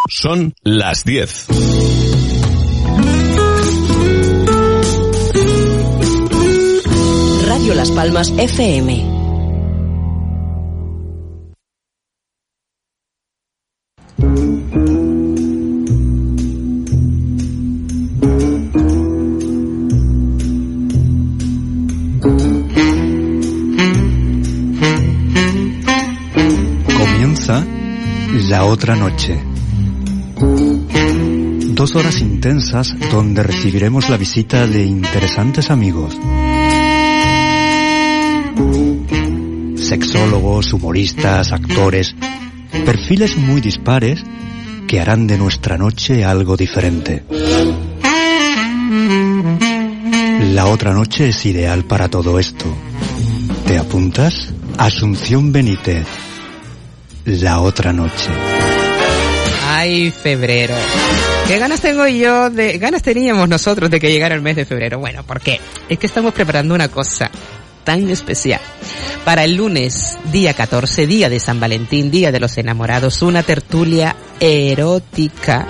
Son las 10. Radio Las Palmas FM. Comienza La Otra Noche. 2 horas intensas donde recibiremos la visita de interesantes amigos. Sexólogos, humoristas, actores, perfiles muy dispares que harán de nuestra noche algo diferente. La Otra Noche es ideal para todo esto. ¿Te apuntas? Asunción Benítez. La Otra Noche. Ay, febrero. ¿Qué ganas teníamos nosotros de que llegara el mes de febrero? Bueno, ¿por qué? Es que estamos preparando una cosa tan especial. Para el lunes, día 14, día de San Valentín, día de los enamorados, una tertulia erótica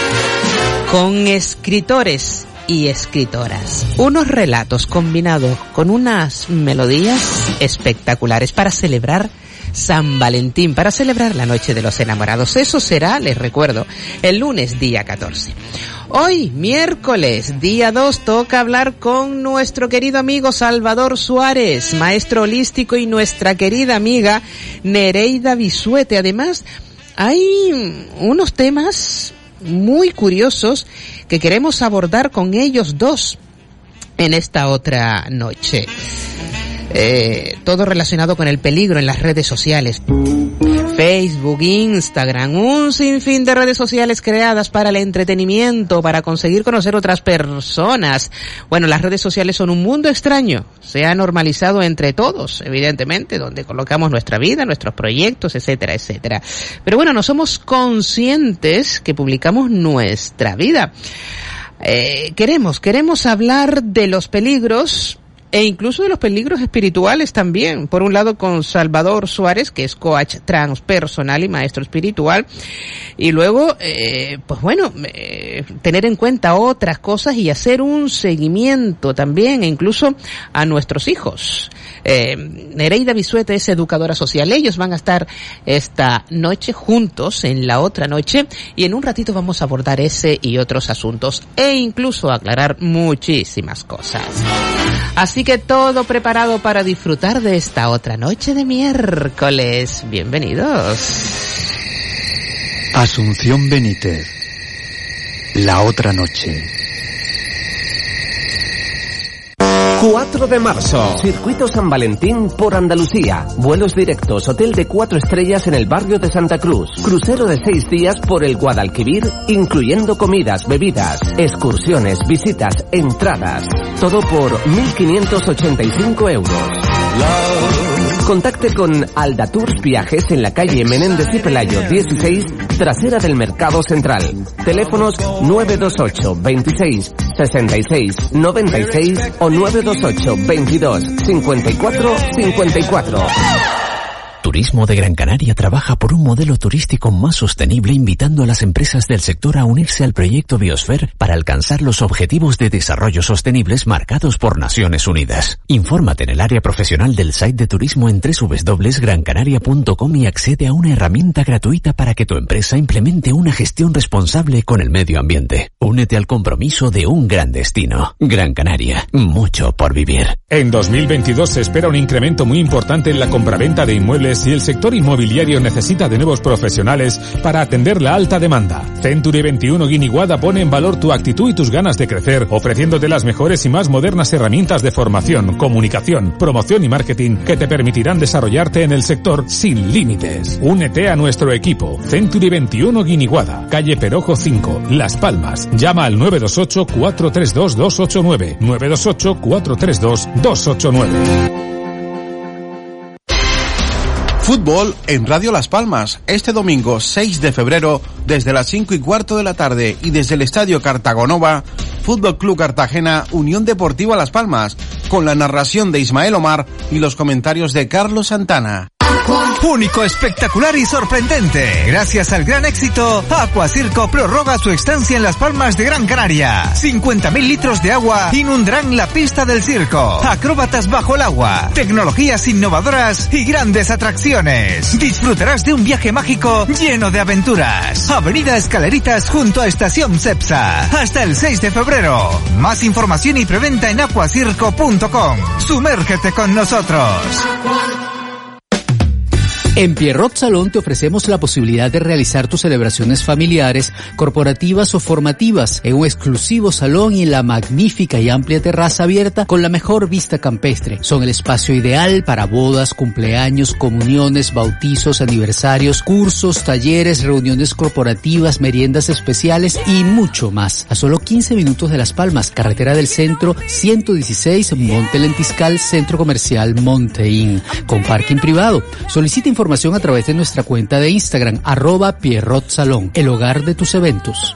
con escritores y escritoras. Unos relatos combinados con unas melodías espectaculares para celebrar San Valentín, para celebrar la noche de los enamorados. Eso será, les recuerdo, el lunes día 14. Hoy, miércoles, día 2, toca hablar con nuestro querido amigo Salvador Suárez, maestro holístico, y nuestra querida amiga Nereida Bisuete. Además, hay unos temas muy curiosos que queremos abordar con ellos dos en esta otra noche. Todo relacionado con el peligro en las redes sociales. Facebook, Instagram, un sinfín de redes sociales creadas para el entretenimiento, para conseguir conocer otras personas. Bueno, las redes sociales son un mundo extraño. Se ha normalizado entre todos, evidentemente, donde colocamos nuestra vida, nuestros proyectos, etcétera, etcétera. Pero bueno, no somos conscientes que publicamos nuestra vida. Queremos hablar de los peligros e incluso de los peligros espirituales también. Por un lado con Salvador Suárez, que es coach transpersonal y maestro espiritual, y luego tener en cuenta otras cosas y hacer un seguimiento también, e incluso a nuestros hijos. Nereida Bisuete es educadora social. Ellos van a estar esta noche juntos en La Otra Noche, y en un ratito vamos a abordar ese y otros asuntos e incluso aclarar muchísimas cosas. Así que todo preparado para disfrutar de esta otra noche de miércoles. Bienvenidos. Asunción Benítez. La Otra Noche. 4 de marzo, Circuito San Valentín por Andalucía. Vuelos directos, hotel de 4 estrellas en el barrio de Santa Cruz. Crucero de 6 días por el Guadalquivir, incluyendo comidas, bebidas, excursiones, visitas, entradas. Todo por 1.585 euros. Contacte con Alda Tours Viajes en la calle Menéndez y Pelayo 16, trasera del Mercado Central. Teléfonos 928 26 66 96 o 928 22 54 54. Turismo de Gran Canaria trabaja por un modelo turístico más sostenible, invitando a las empresas del sector a unirse al proyecto Biosphere para alcanzar los objetivos de desarrollo sostenibles marcados por Naciones Unidas. Infórmate en el área profesional del site de turismo en www.grancanaria.com y accede a una herramienta gratuita para que tu empresa implemente una gestión responsable con el medio ambiente. Únete al compromiso de un gran destino. Gran Canaria, mucho por vivir. En 2022 se espera un incremento muy importante en la compraventa de inmuebles y el sector inmobiliario necesita de nuevos profesionales para atender la alta demanda. Century 21 Guiniguada pone en valor tu actitud y tus ganas de crecer, ofreciéndote las mejores y más modernas herramientas de formación, comunicación, promoción y marketing que te permitirán desarrollarte en el sector sin límites. Únete a nuestro equipo. Century 21 Guiniguada, calle Perojo 5, Las Palmas. Llama al 928 432 289, 928 432 289. Fútbol en Radio Las Palmas, este domingo 6 de febrero, desde las 5:15 de la tarde y desde el Estadio Cartagonova, Fútbol Club Cartagena, Unión Deportiva Las Palmas, con la narración de Ismael Omar y los comentarios de Carlos Santana. Único, espectacular y sorprendente. Gracias al gran éxito, Aquacirco prorroga su estancia en Las Palmas de Gran Canaria. 50.000 litros de agua inundarán la pista del circo. Acróbatas bajo el agua, tecnologías innovadoras y grandes atracciones. Disfrutarás de un viaje mágico lleno de aventuras. Avenida Escaleritas junto a Estación Cepsa. Hasta el 6 de febrero. Más información y preventa en aquacirco.com. Sumérgete con nosotros. En Pierrot Salón te ofrecemos la posibilidad de realizar tus celebraciones familiares, corporativas o formativas en un exclusivo salón y en la magnífica y amplia terraza abierta con la mejor vista campestre. Son el espacio ideal para bodas, cumpleaños, comuniones, bautizos, aniversarios, cursos, talleres, reuniones corporativas, meriendas especiales y mucho más. A solo 15 minutos de Las Palmas, carretera del centro 116, Monte Lentiscal, Centro Comercial Monteín, con parking privado. Solicita información a través de nuestra cuenta de Instagram, @Pierrot Salón, el hogar de tus eventos.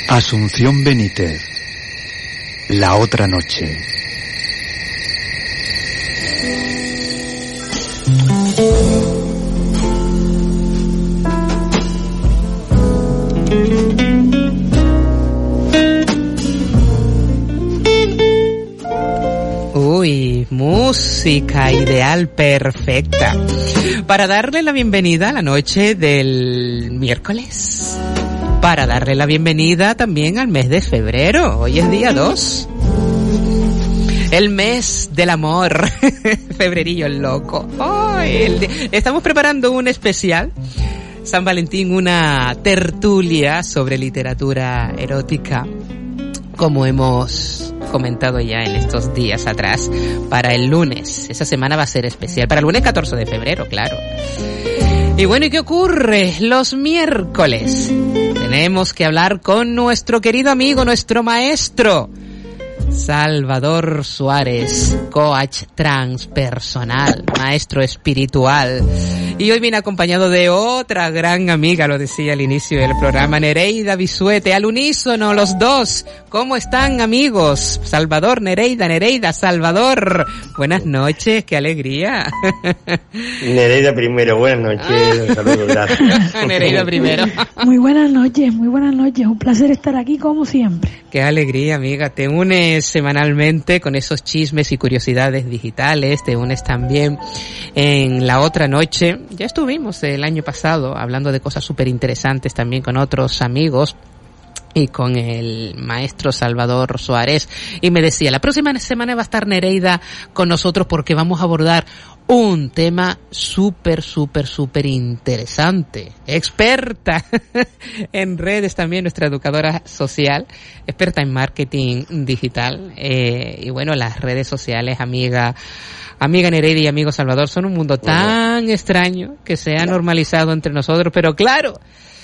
Asunción Benítez. La otra noche. Uy, música ideal perfecta para darle la bienvenida a la noche del miércoles, para darle la bienvenida también al mes de febrero. Hoy es día 2, el mes del amor. Febrerillo loco. Estamos preparando un especial San Valentín, una tertulia sobre literatura erótica, como hemos comentado ya en estos días atrás, para el lunes. Esa semana va a ser especial, para el lunes 14 de febrero, claro. Y bueno, ¿y qué ocurre? Los miércoles tenemos que hablar con nuestro querido amigo, nuestro maestro, Salvador Suárez, coach transpersonal, maestro espiritual. Y hoy viene acompañado de otra gran amiga, lo decía al inicio del programa, Nereida Bisuete, al unísono los dos. ¿Cómo están, amigos? Salvador, Nereida, Salvador. Buenas noches, qué alegría. Nereida primero, buenas noches. Saludos, gracias. Nereida primero. Muy buenas noches, un placer estar aquí como siempre. Qué alegría, amiga. Te unes semanalmente con esos chismes y curiosidades digitales, te unes también en La Otra Noche. Ya estuvimos el año pasado hablando de cosas súper interesantes también con otros amigos y con el maestro Salvador Suárez, y me decía, la próxima semana va a estar Nereida con nosotros porque vamos a abordar un tema súper interesante. Experta en redes también, nuestra educadora social, experta en marketing digital, y bueno, las redes sociales, amiga Nereida y amigo Salvador, son un mundo tan extraño que se ha normalizado entre nosotros, pero claro,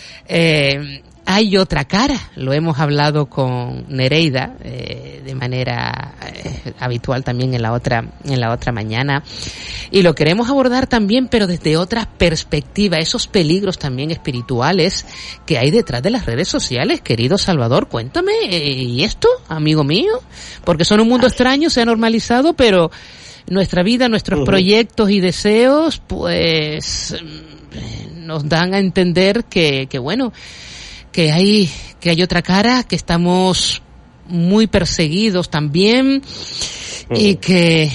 hay otra cara. Lo hemos hablado con Nereida de manera habitual también en la otra mañana, y lo queremos abordar también, pero desde otra perspectiva, esos peligros también espirituales que hay detrás de las redes sociales. Querido Salvador, cuéntame, ¿y esto, amigo mío? Porque son un mundo extraño, se ha normalizado, pero nuestra vida, nuestros proyectos y deseos, pues nos dan a entender que bueno, que hay otra cara, que estamos muy perseguidos también, y que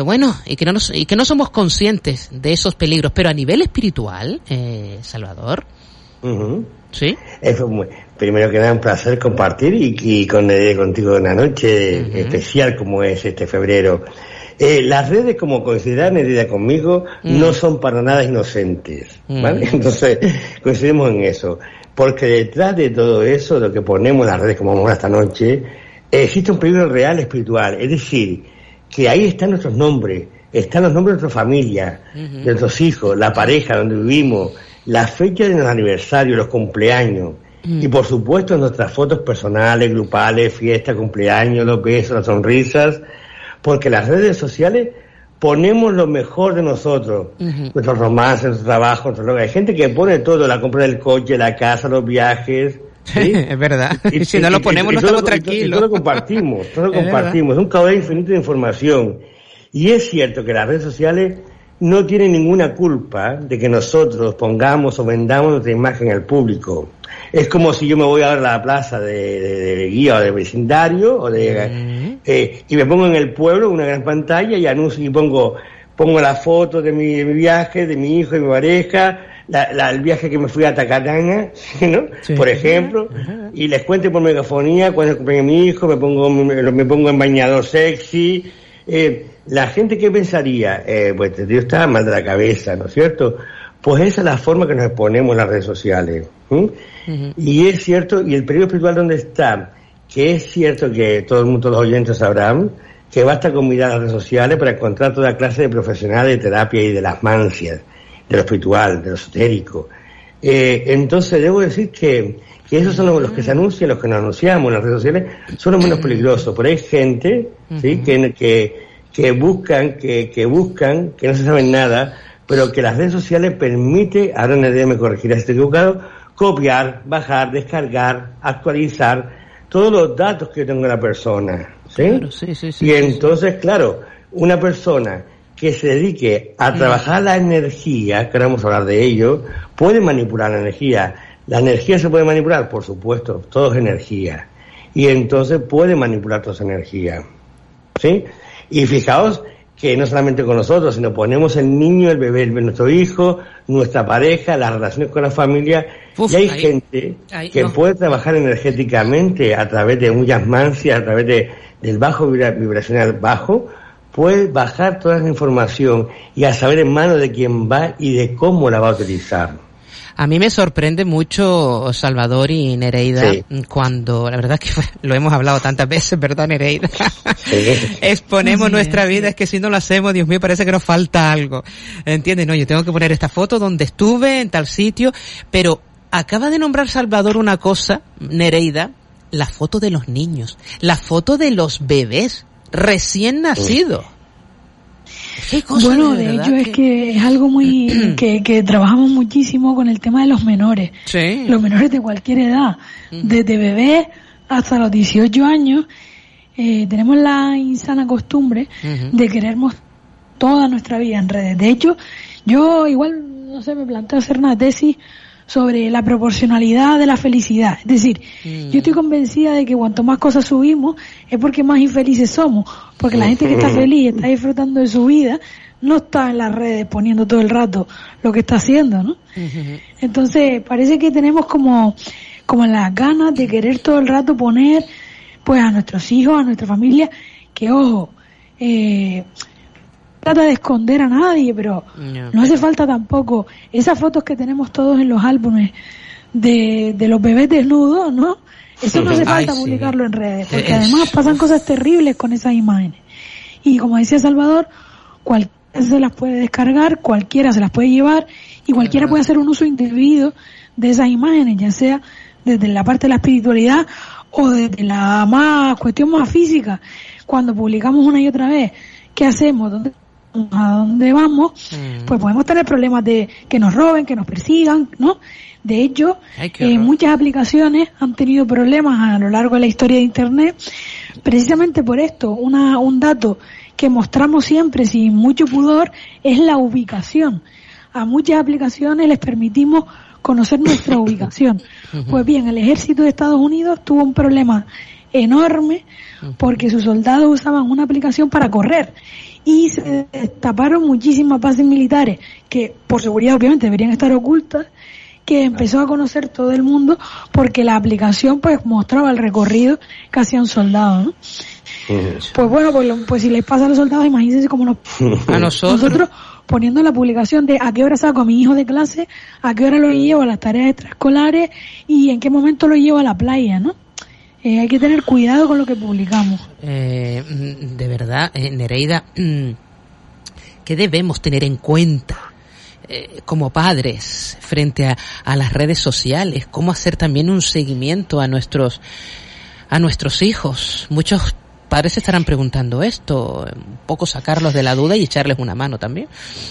no somos conscientes de esos peligros, pero a nivel espiritual, Salvador. ¿Sí? Primero que nada, un placer compartir y contigo una noche especial como es este febrero. Las redes, como considera Nereida conmigo, no son para nada inocentes, ¿vale? Entonces, coincidimos en eso. Porque detrás de todo eso, lo que ponemos en las redes, como vamos a ver esta noche, existe un peligro real espiritual. Es decir, que ahí están nuestros nombres, están los nombres de nuestra familia, de nuestros hijos, la pareja donde vivimos, las fechas de los aniversarios, los cumpleaños, y por supuesto nuestras fotos personales, grupales, fiestas, cumpleaños, los besos, las sonrisas, porque las redes sociales ponemos lo mejor de nosotros, nuestros romances, nuestro trabajo, hay gente que pone todo, la compra del coche, la casa, los viajes, ¿sí? Es verdad, y si no lo ponemos no estamos tranquilos. Todo lo compartimos, es un caudal infinito de información, y es cierto que las redes sociales no tienen ninguna culpa de que nosotros pongamos o vendamos nuestra imagen al público. Es como si yo me voy a la plaza de guía o de vecindario y me pongo en el pueblo una gran pantalla y anuncio y pongo la foto de mi viaje, de mi hijo, de mi pareja, el viaje que me fui a Tacatanga, ¿no? Sí. Por ejemplo, y les cuento por megafonía cuando cumpleaños mi hijo, me pongo en bañador sexy. La gente, ¿qué pensaría? Pues este tío está mal de la cabeza, ¿no es cierto? Pues esa es la forma que nos exponemos en las redes sociales. Y es cierto, y el peligro espiritual, ¿dónde está? Que es cierto que todos los oyentes sabrán que basta con mirar las redes sociales para encontrar toda clase de profesionales de terapia y de las mancias, de lo espiritual, de lo esotérico. Entonces debo decir que esos son los que se anuncian, los que nos anunciamos en las redes sociales, son los menos peligrosos. Pero hay gente, ¿sí? que buscan, que no se saben nada, pero que las redes sociales permiten, ahora Nereida me corregirá si estoy equivocado, copiar, bajar, descargar, actualizar todos los datos que tenga la persona, ¿sí? Claro, sí, y entonces, claro, una persona que se dedique a trabajar la energía, que ahora vamos a hablar de ello, puede manipular la energía. ¿La energía se puede manipular? Por supuesto, todo es energía. Y entonces puede manipular toda esa energía, ¿sí? Y fijaos que no solamente con nosotros, sino ponemos el niño, el bebé, nuestro hijo, nuestra pareja, las relaciones con la familia. Y hay gente que puede trabajar energéticamente a través de uñas mancias, a través del bajo vibracional bajo, puede bajar toda esa información y a saber en manos de quién va y de cómo la va a utilizar. A mí me sorprende mucho, Salvador y Nereida, cuando, la verdad que lo hemos hablado tantas veces, ¿verdad, Nereida? Exponemos nuestra vida, es que si no lo hacemos, Dios mío, parece que nos falta algo. ¿Entiendes? No, yo tengo que poner esta foto donde estuve, en tal sitio, pero acaba de nombrar Salvador una cosa, Nereida, la foto de los niños, la foto de los bebés recién nacidos. Bueno, de hecho es que es algo muy que trabajamos muchísimo con el tema de los menores. Sí. Los menores de cualquier edad, desde bebés hasta los 18 años, tenemos la insana costumbre de querernos toda nuestra vida en redes. De hecho, yo igual, no sé, me planteo hacer una tesis sobre la proporcionalidad de la felicidad. Es decir, yo estoy convencida de que cuanto más cosas subimos es porque más infelices somos, porque la gente que está feliz, está disfrutando de su vida, no está en las redes poniendo todo el rato lo que está haciendo, ¿no? Entonces, parece que tenemos como las ganas de querer todo el rato poner, pues, a nuestros hijos, a nuestra familia, que ojo, trata de esconder a nadie, pero no hace falta tampoco esas fotos que tenemos todos en los álbumes de los bebés desnudos, ¿no? Eso no hace falta publicarlo en redes, porque además pasan cosas terribles con esas imágenes. Y como decía Salvador, cualquiera se las puede descargar, cualquiera se las puede llevar y cualquiera puede hacer un uso indebido de esas imágenes, ya sea desde la parte de la espiritualidad o desde la cuestión más física. Cuando publicamos una y otra vez, ¿qué hacemos? ¿A dónde vamos? Pues podemos tener problemas de que nos roben, que nos persigan, ¿no? De hecho, muchas aplicaciones han tenido problemas a lo largo de la historia de Internet, precisamente por esto. Un dato que mostramos siempre sin mucho pudor es la ubicación. A muchas aplicaciones les permitimos conocer nuestra ubicación. Pues bien, el ejército de Estados Unidos tuvo un problema enorme porque sus soldados usaban una aplicación para correr y se destaparon muchísimas bases militares que por seguridad obviamente deberían estar ocultas, que empezó a conocer todo el mundo porque la aplicación pues mostraba el recorrido que hacían soldados, ¿no? Pues bueno, pues si les pasa a los soldados, imagínense cómo a nosotros poniendo la publicación de a qué hora saco a mi hijo de clase, a qué hora lo llevo a las tareas extraescolares y en qué momento lo llevo a la playa, ¿no? Hay que tener cuidado con lo que publicamos. De verdad, Nereida, ¿qué debemos tener en cuenta como padres frente a las redes sociales? ¿Cómo hacer también un seguimiento a nuestros hijos? Muchos padres se estarán preguntando esto, un poco sacarlos de la duda y echarles una mano también.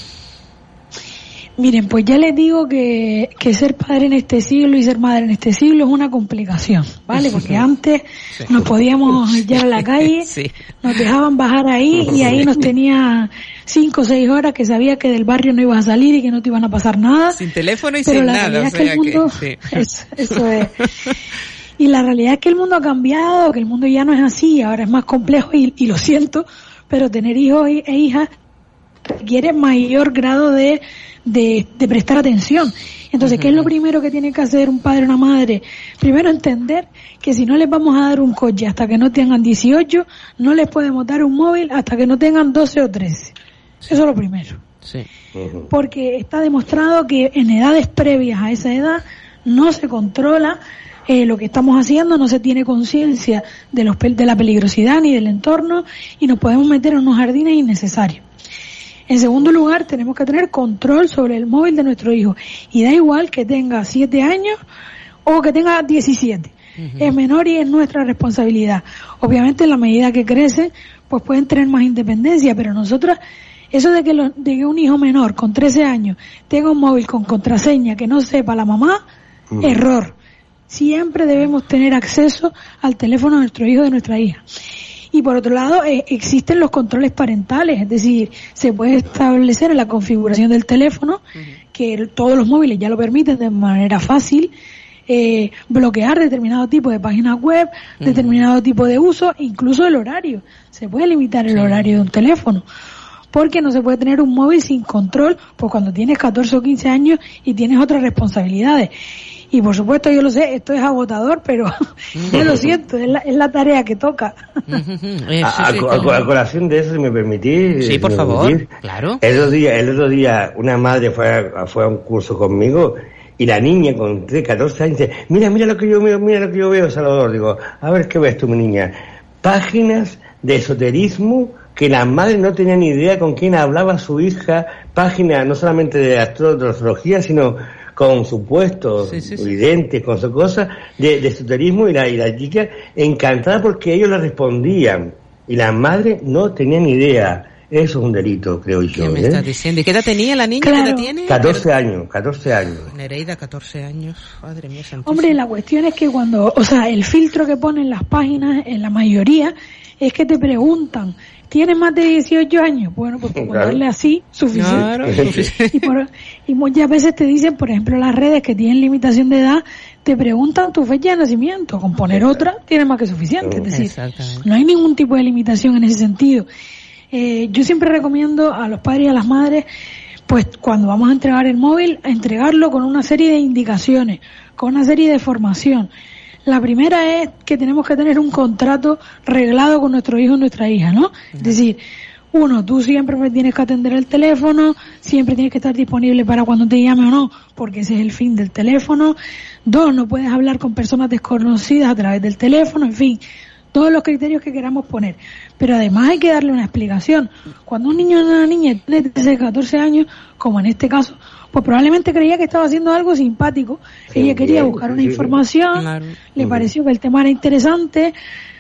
Miren, pues ya les digo que ser padre en este siglo y ser madre en este siglo es una complicación, ¿vale? Porque antes nos podíamos llevar a la calle, nos dejaban bajar ahí y ahí nos tenía 5 o 6 horas que sabía que del barrio no ibas a salir y que no te iban a pasar nada. Sin teléfono y sin nada, o sea que el mundo, eso es. Y la realidad es que el mundo ha cambiado, que el mundo ya no es así, ahora es más complejo y lo siento, pero tener hijos e hijas requiere mayor grado de prestar atención. Entonces, ¿qué es lo primero que tiene que hacer un padre o una madre? Primero, entender que si no les vamos a dar un coche hasta que no tengan 18, no les podemos dar un móvil hasta que no tengan 12 o 13. Eso es lo primero. Porque está demostrado que en edades previas a esa edad no se controla lo que estamos haciendo, no se tiene conciencia de la peligrosidad ni del entorno y nos podemos meter en unos jardines innecesarios. En segundo lugar, tenemos que tener control sobre el móvil de nuestro hijo. Y da igual que tenga 7 años o que tenga 17. Es menor y es nuestra responsabilidad. Obviamente, en la medida que crecen, pues pueden tener más independencia, pero nosotras, eso de que un hijo menor con 13 años tenga un móvil con contraseña que no sepa la mamá, Error. Siempre debemos tener acceso al teléfono de nuestro hijo o de nuestra hija. Y por otro lado, existen los controles parentales, es decir, se puede establecer en la configuración del teléfono, que todos los móviles ya lo permiten de manera fácil, bloquear determinado tipo de páginas web, determinado tipo de uso, incluso el horario. Se puede limitar el horario de un teléfono, porque no se puede tener un móvil sin control, pues cuando tienes 14 o 15 años y tienes otras responsabilidades. Y por supuesto, yo lo sé, esto es agotador, pero yo lo siento, es la tarea que toca. A colación de eso, si me permitís. Sí, por favor, claro. El otro día una madre fue a un curso conmigo y la niña con 14 años dice, mira lo que yo veo, Salvador. Digo, a ver, ¿qué ves tú, mi niña? Páginas de esoterismo que la madre no tenía ni idea con quién hablaba su hija, páginas no solamente de astrología, sino con supuestos videntes, con sus cosas de esoterismo, y la chica encantada porque ellos le respondían y la madre no tenía ni idea. Eso es un delito, creo yo. ¿Qué me estás diciendo? ¿Y qué edad tenía la niña? Claro. ¿Qué edad tiene? 14 años. Nereida, 14 años. Madre mía santísima. Hombre, la cuestión es que el filtro que ponen las páginas, en la mayoría, es que te preguntan, ¿tienes más de 18 años? Bueno, pues por ponerle así, suficiente. Claro. Y muchas veces te dicen, por ejemplo, las redes que tienen limitación de edad, te preguntan tu fecha de nacimiento. Con poner otra, tienes más que suficiente. Es decir, no hay ningún tipo de limitación en ese sentido. Yo siempre recomiendo a los padres y a las madres, pues cuando vamos a entregar el móvil, a entregarlo con una serie de indicaciones, con una serie de formación. La primera es que tenemos que tener un contrato reglado con nuestro hijo o nuestra hija, ¿no? Es decir, tú siempre me tienes que atender el teléfono, siempre tienes que estar disponible para cuando te llame o no, porque ese es el fin del teléfono. 2, no puedes hablar con personas desconocidas a través del teléfono, en fin, todos los criterios que queramos poner. Pero además hay que darle una explicación. Cuando un niño o una niña tiene 13, 14 años, como en este caso, pues probablemente creía que estaba haciendo algo simpático. Ella quería buscar una información, le pareció que el tema era interesante,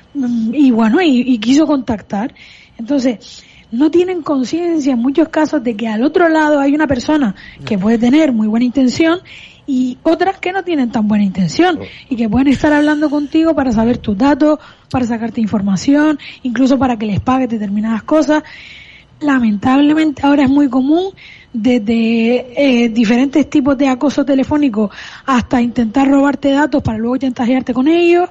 y bueno, y quiso contactar. Entonces, no tienen conciencia en muchos casos de que al otro lado hay una persona que puede tener muy buena intención y otras que no tienen tan buena intención y que pueden estar hablando contigo para saber tus datos, para sacarte información, incluso para que les pagues determinadas cosas. Lamentablemente ahora es muy común, desde diferentes tipos de acoso telefónico hasta intentar robarte datos para luego chantajearte con ellos,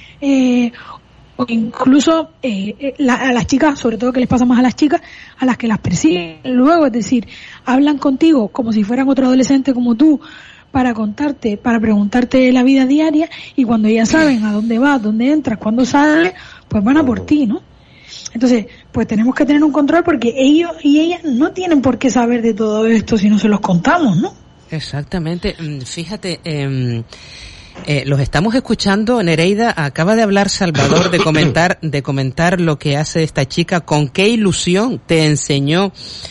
o incluso a las chicas, sobre todo que les pasa más a las chicas, a las que las persiguen luego, es decir, hablan contigo como si fueran otro adolescente como tú, para contarte, para preguntarte la vida diaria, y cuando ya saben a dónde vas, dónde entras, cuándo sales, pues van a por ti, ¿no? Entonces, pues tenemos que tener un control porque ellos y ellas no tienen por qué saber de todo esto si no se los contamos, ¿no? Exactamente. Fíjate, los estamos escuchando. Nereida, acaba de hablar Salvador de comentar lo que hace esta chica, con qué ilusión te enseñó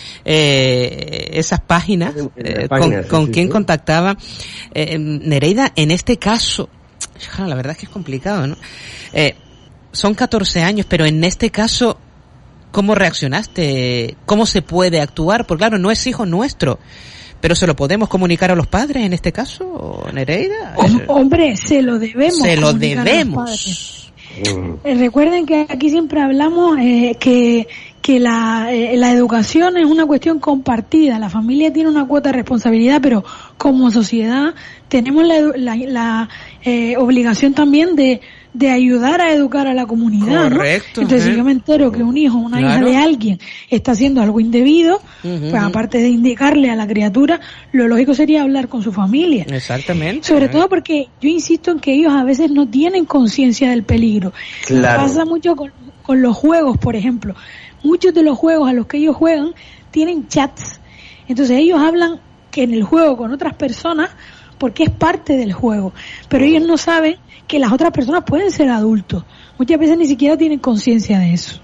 esas páginas, con quién contactaba. Nereida, en este caso, la verdad es que es complicado, ¿no? Son 14 años, pero en este caso, ¿cómo reaccionaste? ¿Cómo se puede actuar? Porque claro, no es hijo nuestro, pero ¿se lo podemos comunicar a los padres en este caso, Nereida? Hombre, se lo debemos. Se lo debemos. Recuerden que aquí siempre hablamos que la educación es una cuestión compartida. La familia tiene una cuota de responsabilidad, pero como sociedad tenemos la obligación también de ayudar a educar a la comunidad, correcto, ¿no? Entonces, si yo me entero que un hijo o una hija de alguien está haciendo algo indebido, pues aparte de indicarle a la criatura, lo lógico sería hablar con su familia. Exactamente. Sobre todo porque yo insisto en que ellos a veces no tienen conciencia del peligro. Claro. Pasa mucho con los juegos, por ejemplo. Muchos de los juegos a los que ellos juegan tienen chats. Entonces ellos hablan que en el juego con otras personas porque es parte del juego. Pero ellos no saben que las otras personas pueden ser adultos. Muchas veces ni siquiera tienen conciencia de eso.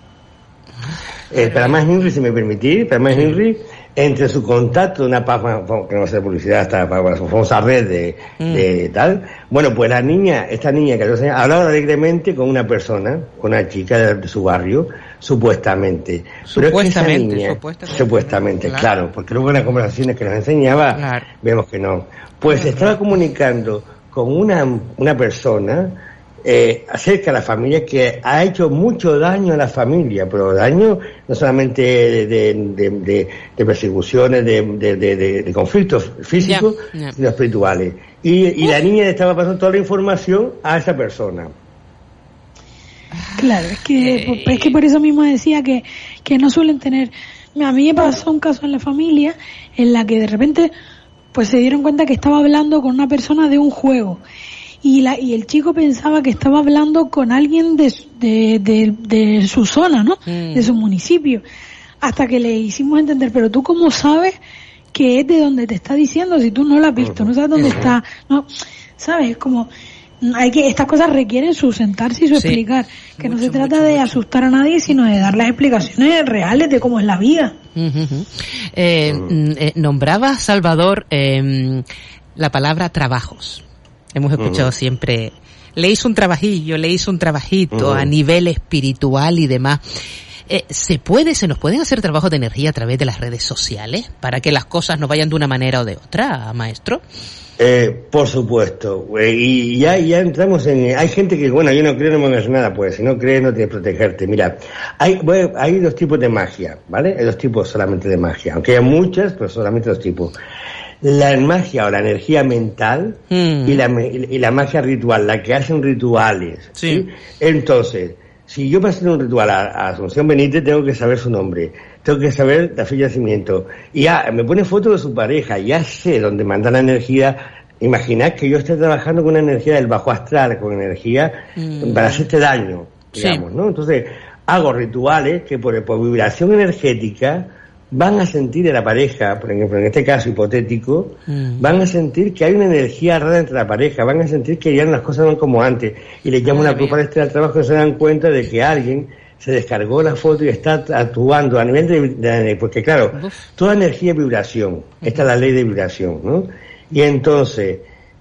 Para más Henry, si me permitís, entre su contacto, una página, que no sé, publicidad, hasta para su famosa red de tal, bueno, pues esta niña que hablaba alegremente con una persona, con una chica de su barrio, supuestamente. Pero es que esa niña, supuestamente, claro, porque luego en las conversaciones que nos enseñaba, vemos que no. Pues se estaba comunicando con una persona acerca de la familia que ha hecho mucho daño a la familia, pero daño no solamente de persecuciones, de conflictos físicos, sino espirituales. Y la niña le estaba pasando toda la información a esa persona. Claro, es que por eso mismo decía que no suelen tener. A mí me pasó un caso en la familia en la que de repente pues se dieron cuenta que estaba hablando con una persona de un juego. Y el chico pensaba que estaba hablando con alguien de su zona, ¿no? De su municipio. Hasta que le hicimos entender, pero tú cómo sabes que es de donde te está diciendo si tú no lo has visto, no sabes dónde está, no, sabes, como estas cosas requieren su sentarse y su explicar, que no se trata de asustar a nadie, sino de dar las explicaciones reales de cómo es la vida. Nombraba Salvador la palabra trabajos. Hemos escuchado siempre, le hizo un trabajito a nivel espiritual y demás. ¿Se nos pueden hacer trabajos de energía a través de las redes sociales para que las cosas no vayan de una manera o de otra, maestro? Por supuesto. Y ya entramos hay gente que, bueno, yo no creo, no me hagas nada, pues, si no crees no tienes que protegerte. Mira, hay dos tipos de magia, ¿vale? Hay dos tipos solamente de magia, aunque hay muchas, pero solamente dos tipos. La magia o la energía mental y la magia ritual, la que hacen rituales. ¿Sí? Entonces, si yo para hacer un ritual a Asunción Benítez, tengo que saber su nombre, tengo que saber la fecha de nacimiento. Y me pone fotos de su pareja, ya sé dónde manda la energía. Imaginad que yo esté trabajando con una energía del bajo astral, con energía para hacerte daño, digamos, ¿no? Entonces, hago rituales que por vibración energética van a sentir en la pareja, por ejemplo, en este caso hipotético, van a sentir que hay una energía rara entre la pareja, van a sentir que ya las cosas no van como antes, y les llamo una culpa extra al trabajo, que se dan cuenta de que alguien se descargó la foto y está actuando a nivel de porque claro, toda energía es vibración, esta es la ley de vibración, ¿no? Y entonces,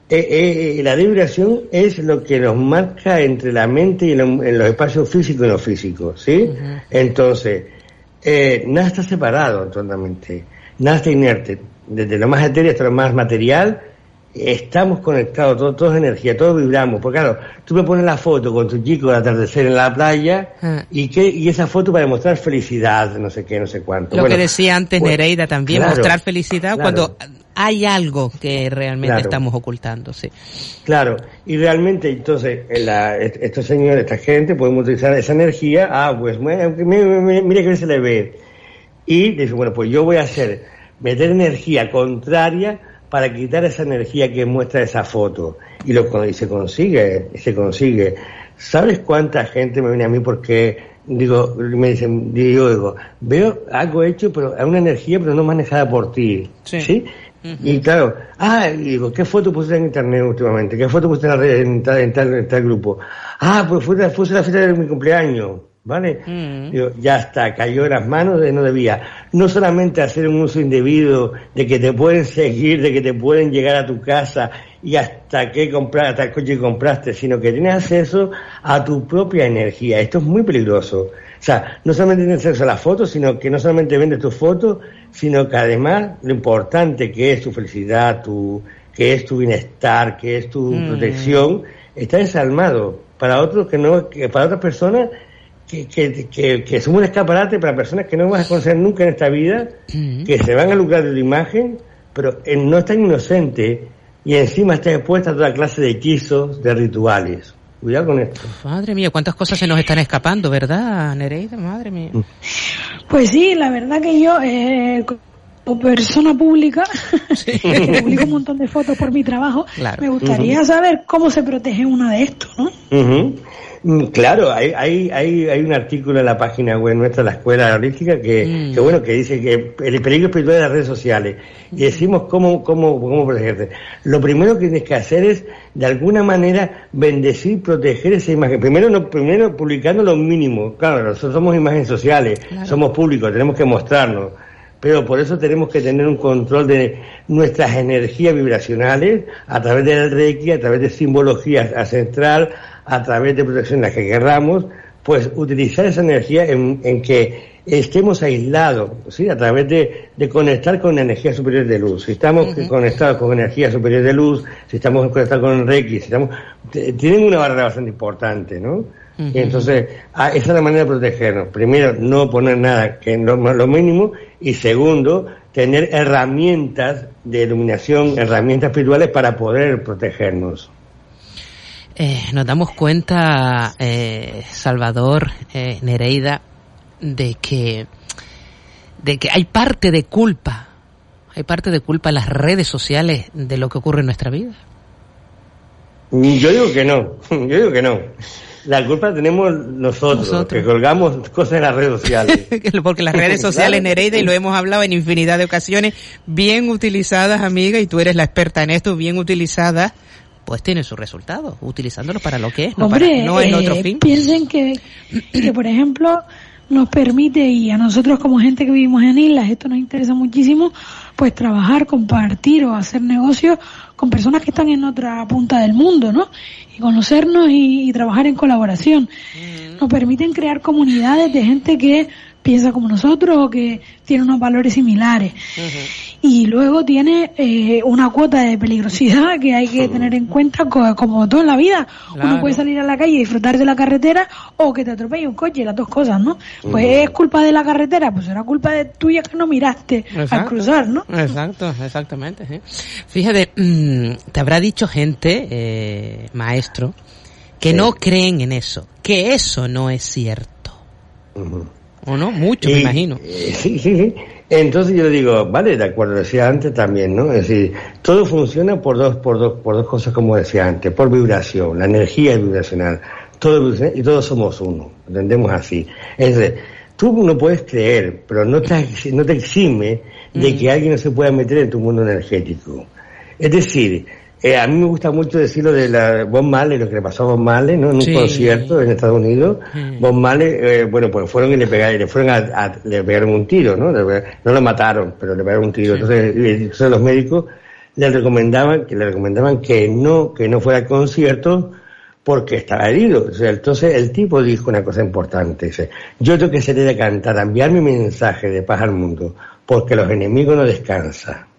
la vibración es lo que nos marca entre la mente y en los espacios físicos y no físicos, ¿sí? Entonces, nada está separado totalmente, nada está inerte, desde lo más etéreo hasta lo más material, estamos conectados, todo es energía, todos vibramos, porque claro, tú me pones la foto con tu chico de atardecer en la playa, y esa foto para demostrar felicidad, no sé qué, no sé cuánto. Lo que decía antes Nereida también, claro, mostrar felicidad cuando hay algo que realmente estamos ocultando, sí. Claro, y realmente entonces estos señores, esta gente, podemos utilizar esa energía, pues mira que bien se le ve, y dice, bueno, pues yo voy a meter energía contraria para quitar esa energía que muestra esa foto, y se consigue. ¿Sabes cuánta gente me viene a mí porque me dicen, veo algo hecho, pero es una energía, pero no manejada por ti, ¿sí? Y claro, digo, ¿qué foto puse en internet últimamente? ¿Qué foto puse en tal grupo? Pues puse la fecha de mi cumpleaños, ¿vale? Digo, ya está, cayó en las manos de no debía. No solamente hacer un uso indebido de que te pueden seguir, de que te pueden llegar a tu casa y hasta el coche que compraste, sino que tienes acceso a tu propia energía. Esto es muy peligroso. O sea, no solamente tienes acceso a las fotos, sino que no solamente vendes tus fotos, sino que además lo importante que es tu felicidad, que es tu bienestar, que es tu protección, está desalmado. Para otros para otras personas que somos un escaparate para personas que no vas a conocer nunca en esta vida, que se van a lucrar de tu imagen, pero no es tan inocente y encima está expuesta a toda clase de hechizos, de rituales. Cuidado con esto. Madre mía, cuántas cosas se nos están escapando, ¿verdad, Nereida? Madre mía. Pues sí, la verdad que yo, como persona pública, que publico un montón de fotos por mi trabajo, me gustaría saber cómo se protege una de estos, ¿no? Claro, hay un artículo en la página web nuestra, la Escuela Holística, que dice que el peligro espiritual de las redes sociales. Y decimos cómo protegerte. Lo primero que tienes que hacer es, de alguna manera, bendecir, proteger esa imagen. Primero publicando lo mínimo. Claro, nosotros somos imágenes sociales, somos públicos, tenemos que mostrarnos. Pero por eso tenemos que tener un control de nuestras energías vibracionales a través del Reiki, a través de simbología ancestral, a través de protección en las que querramos, pues utilizar esa energía en que estemos aislados, ¿sí? A través de conectar con energía superior de luz. Si estamos conectados con energía superior de luz, si estamos conectados con el Reiki, tienen una barrera bastante importante, ¿no? Y entonces, esa es la manera de protegernos. Primero, no poner nada, que lo mínimo, y segundo, tener herramientas de iluminación, herramientas espirituales para poder protegernos. Nos damos cuenta, Salvador, Nereida, de que hay parte de culpa en las redes sociales de lo que ocurre en nuestra vida. Yo digo que no. La culpa tenemos nosotros, que colgamos cosas en las redes sociales. Porque las redes sociales, Nereida, y lo hemos hablado en infinidad de ocasiones, bien utilizadas, amiga, y tú eres la experta en esto, bien utilizadas, pues tienen sus resultados, utilizándolos para lo que es, no en otro fin. Piensen que, por ejemplo, nos permite, y a nosotros como gente que vivimos en islas, esto nos interesa muchísimo, pues trabajar, compartir o hacer negocios con personas que están en otra punta del mundo, ¿no? Y conocernos y trabajar en colaboración. Nos permiten crear comunidades de gente que piensa como nosotros o que tiene unos valores similares. Y luego tiene una cuota de peligrosidad que hay que tener en cuenta, como todo en la vida. Claro. Uno puede salir a la calle y disfrutar de la carretera, o que te atropelle un coche, las dos cosas, ¿no? Pues es culpa de la carretera, pues será culpa de tuya que no miraste al cruzar, ¿no? Exactamente. ¿Sí? Fíjate, te habrá dicho gente, maestro, que no creen en eso, que eso no es cierto. ¿O no? Mucho, me imagino. Sí. Entonces yo le digo, vale, de acuerdo, decía antes también, ¿no? Es decir, todo funciona por dos cosas, como decía antes, por vibración, la energía es vibracional, y todos somos uno, entendemos así. Es decir, tú no puedes creer, pero no te exime de que alguien no se pueda meter en tu mundo energético. Es decir, a mí me gusta mucho decirlo de Bob Marley, lo que le pasó a Bob Marley, ¿no? En un concierto en Estados Unidos. Bob Marley, pues fueron y le pegaron un tiro, ¿no? No lo mataron, pero le pegaron un tiro. Entonces los médicos le recomendaban que no fuera al concierto porque estaba herido. O sea, entonces el tipo dijo una cosa importante, dice: yo tengo que salir a cantar, a enviar mi mensaje de paz al mundo, porque los enemigos no descansan.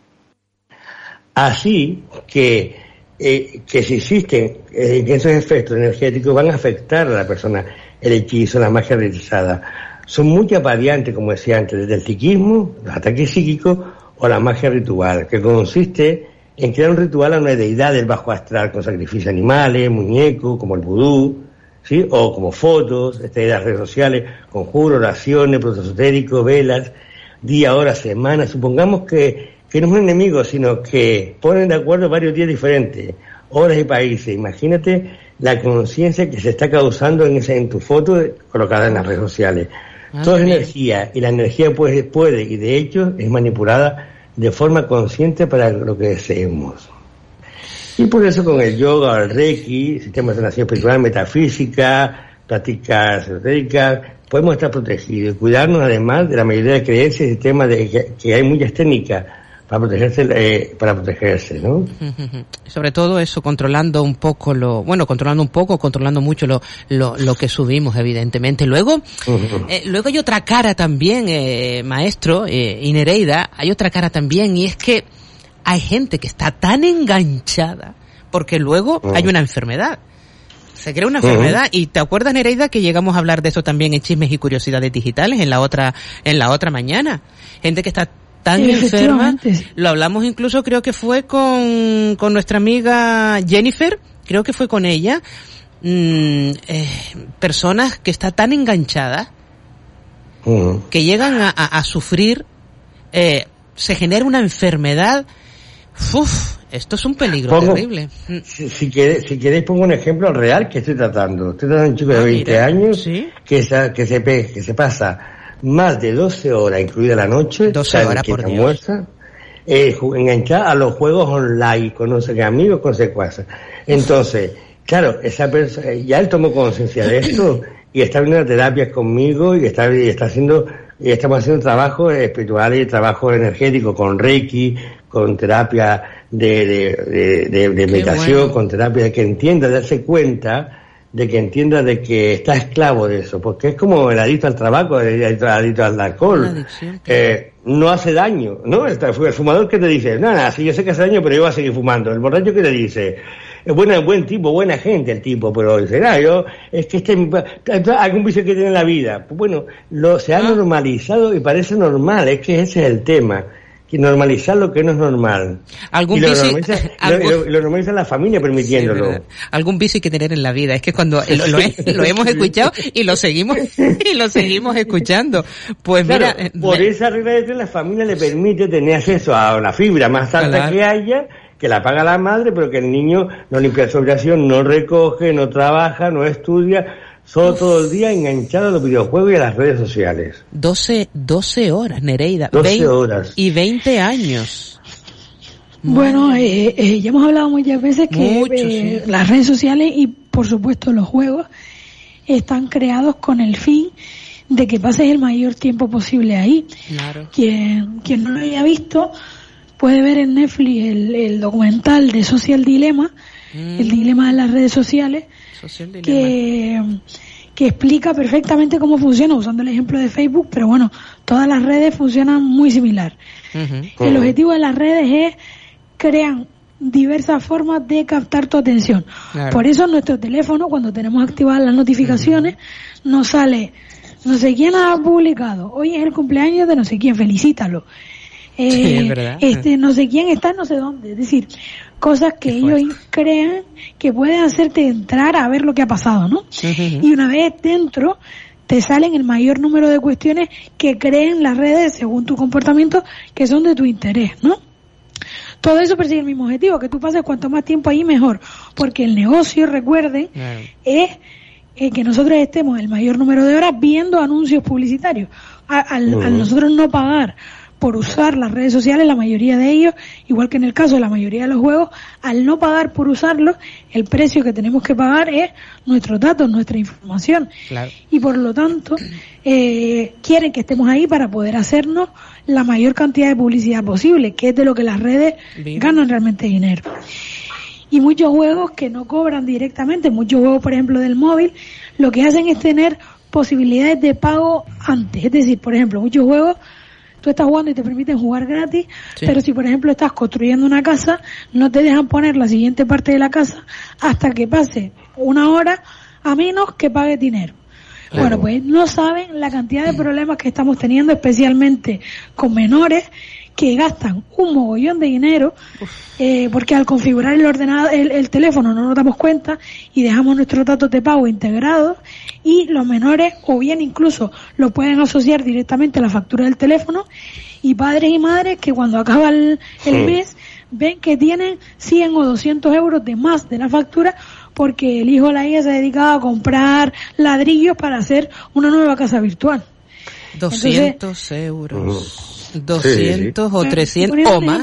Así que si existen, que esos efectos energéticos van a afectar a la persona, el hechizo, la magia realizada. Son muchas variantes, como decía antes, desde el psiquismo, los ataques psíquicos o la magia ritual, que consiste en crear un ritual a una deidad del bajo astral con sacrificios de animales, muñecos, como el vudú, ¿sí? O como fotos, estrellas, redes sociales, conjuros, oraciones, procesos esotéricos, velas, día, hora, semana. Supongamos que no es un enemigo, sino que ponen de acuerdo varios días diferentes, horas y países. Imagínate la conciencia que se está causando en tu foto colocada en las redes sociales. Todo es energía, y la energía puede, y de hecho es manipulada de forma consciente para lo que deseemos. Y por eso con el yoga, el reiki, sistemas de sanación espiritual, metafísica, prácticas esotéricas, podemos estar protegidos y cuidarnos, además de la mayoría de creencias y sistemas que hay muchas técnicas para protegerse, ¿no? Sobre todo eso, controlando mucho lo que subimos, evidentemente. Luego hay otra cara también, maestro, y Nereida, hay otra cara también, y es que hay gente que está tan enganchada, porque luego hay una enfermedad. Se crea una enfermedad, y ¿te acuerdas, Nereida, que llegamos a hablar de eso también en Chismes y Curiosidades Digitales en la otra mañana? Gente que está tan enferma, lo hablamos incluso, creo que fue con nuestra amiga Jennifer, creo que fue con ella, personas que están tan enganchadas que llegan a sufrir, se genera una enfermedad. Esto es un peligro terrible. Si queréis pongo un ejemplo real que estoy tratando. Estoy tratando a un chico de 20 años que se pasa más de 12 horas, incluida la noche, 12 horas por día, muerta, enganchada a los juegos online, con amigos, con secuaces. Entonces, claro, esa persona, ya él tomó conciencia de esto y está viendo terapias conmigo y estamos haciendo trabajo espiritual y trabajo energético con Reiki, con terapia de meditación, con terapia que entienda, darse cuenta de que entienda de que está esclavo de eso, porque es como el adicto al tabaco, el adicto al alcohol, no hace daño, ¿no? El fumador que te dice, nada, sí, yo sé que hace daño, pero yo voy a seguir fumando. El borracho que te dice, es buen tipo, buena gente el tipo, pero dice, es que algún vicio que tiene en la vida. Pues bueno, se ha normalizado y parece normal, es que ese es el tema. Que normalizar lo que no es normal. Lo normaliza la familia permitiéndolo. Sí, algún vicio hay que tener en la vida. Es que cuando lo hemos escuchado y lo seguimos escuchando. Pues claro, mira, por esa regla de 3 la familia le permite tener acceso a una fibra más alta que haya, que la paga la madre, pero que el niño no limpia su habitación, no recoge, no trabaja, no estudia, solo todo el día enganchado a los videojuegos y a las redes sociales. 12 horas, Nereida. 12 horas. Y 20 años. Bueno, ya hemos hablado muchas veces que las redes sociales y por supuesto los juegos están creados con el fin de que pases el mayor tiempo posible ahí. Claro. Quien no lo haya visto puede ver en Netflix el documental de Social Dilemma, el dilema de las redes sociales, que explica perfectamente cómo funciona, usando el ejemplo de Facebook, pero bueno, todas las redes funcionan muy similar. El objetivo de las redes es crean diversas formas de captar tu atención. Claro. Por eso en nuestro teléfono, cuando tenemos activadas las notificaciones, nos sale, no sé quién ha publicado, hoy es el cumpleaños de no sé quién, felicítalo. Sí, es verdad. No sé quién está no sé dónde, es decir, cosas que ellos crean que pueden hacerte entrar a ver lo que ha pasado, ¿no? Y una vez dentro te salen el mayor número de cuestiones que creen las redes según tu comportamiento que son de tu interés, ¿no? Todo eso persigue el mismo objetivo, que tú pases cuanto más tiempo ahí mejor, porque el negocio, recuerden, es que nosotros estemos el mayor número de horas viendo anuncios publicitarios. Al nosotros no pagar por usar las redes sociales, la mayoría de ellos, igual que en el caso de la mayoría de los juegos, al no pagar por usarlos, el precio que tenemos que pagar es nuestros datos, nuestra información. Claro. Y por lo tanto, quieren que estemos ahí para poder hacernos la mayor cantidad de publicidad posible, que es de lo que las redes ganan realmente dinero. Y muchos juegos que no cobran directamente, muchos juegos, por ejemplo, del móvil, lo que hacen es tener posibilidades de pago antes. Es decir, por ejemplo, muchos juegos tú estás jugando y te permiten jugar gratis, pero si por ejemplo estás construyendo una casa, no te dejan poner la siguiente parte de la casa hasta que pase una hora a menos que pagues dinero. Claro. Bueno, pues no saben la cantidad de problemas que estamos teniendo, especialmente con menores que gastan un mogollón de dinero porque al configurar el ordenador, el teléfono no nos damos cuenta y dejamos nuestros datos de pago integrados, y los menores o bien incluso lo pueden asociar directamente a la factura del teléfono, y padres y madres que cuando acaba el mes ven que tienen 100 o 200 euros de más de la factura porque el hijo o la hija se ha dedicado a comprar ladrillos para hacer una nueva casa virtual. 200 euros. 200 o 300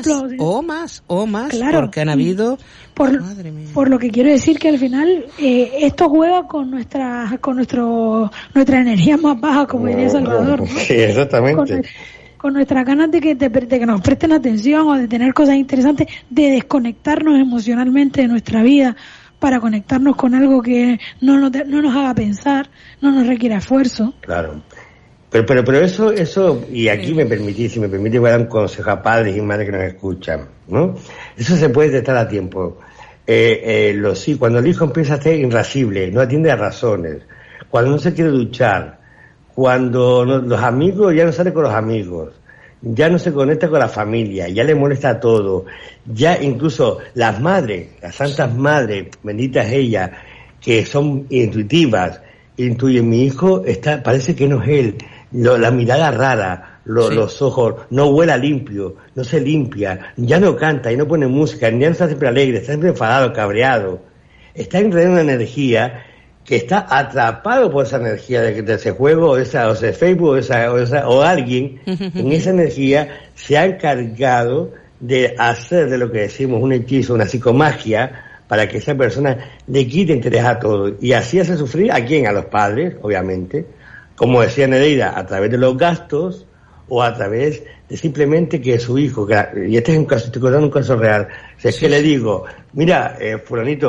o más, claro, porque han habido por lo que quiero decir que al final esto juega con nuestra energía más baja, como diría Salvador, ¿no? Sí, exactamente. Con nuestras ganas de que nos presten atención o de tener cosas interesantes, de desconectarnos emocionalmente de nuestra vida para conectarnos con algo que no nos haga pensar, no nos requiere esfuerzo. Claro. Pero eso, y aquí si me permite, voy a dar un consejo a padres y madres que nos escuchan, ¿no? Eso se puede detectar a tiempo. Cuando el hijo empieza a ser irascible, no atiende a razones, cuando no se quiere duchar, cuando los amigos ya no sale con los amigos, ya no se conecta con la familia, ya le molesta todo, ya incluso las madres, las santas madres, benditas ellas, que son intuitivas, intuyen, mi hijo parece que no es él, la mirada rara, los ojos, no huela limpio, no se limpia, ya no canta y no pone música, ya no está siempre alegre, está siempre enfadado, cabreado, está en una energía que está atrapado por esa energía de ese juego, o ese Facebook, o alguien en esa energía se ha encargado de hacer de lo que decimos un hechizo, una psicomagia, para que esa persona le quite interés a todo. Y así hace sufrir ¿a quién? A los padres, obviamente. Como decía Nereida, a través de los gastos o a través de simplemente que su hijo, y este es un caso, estoy contando un caso real, o sea, es que le digo, mira, fulanito,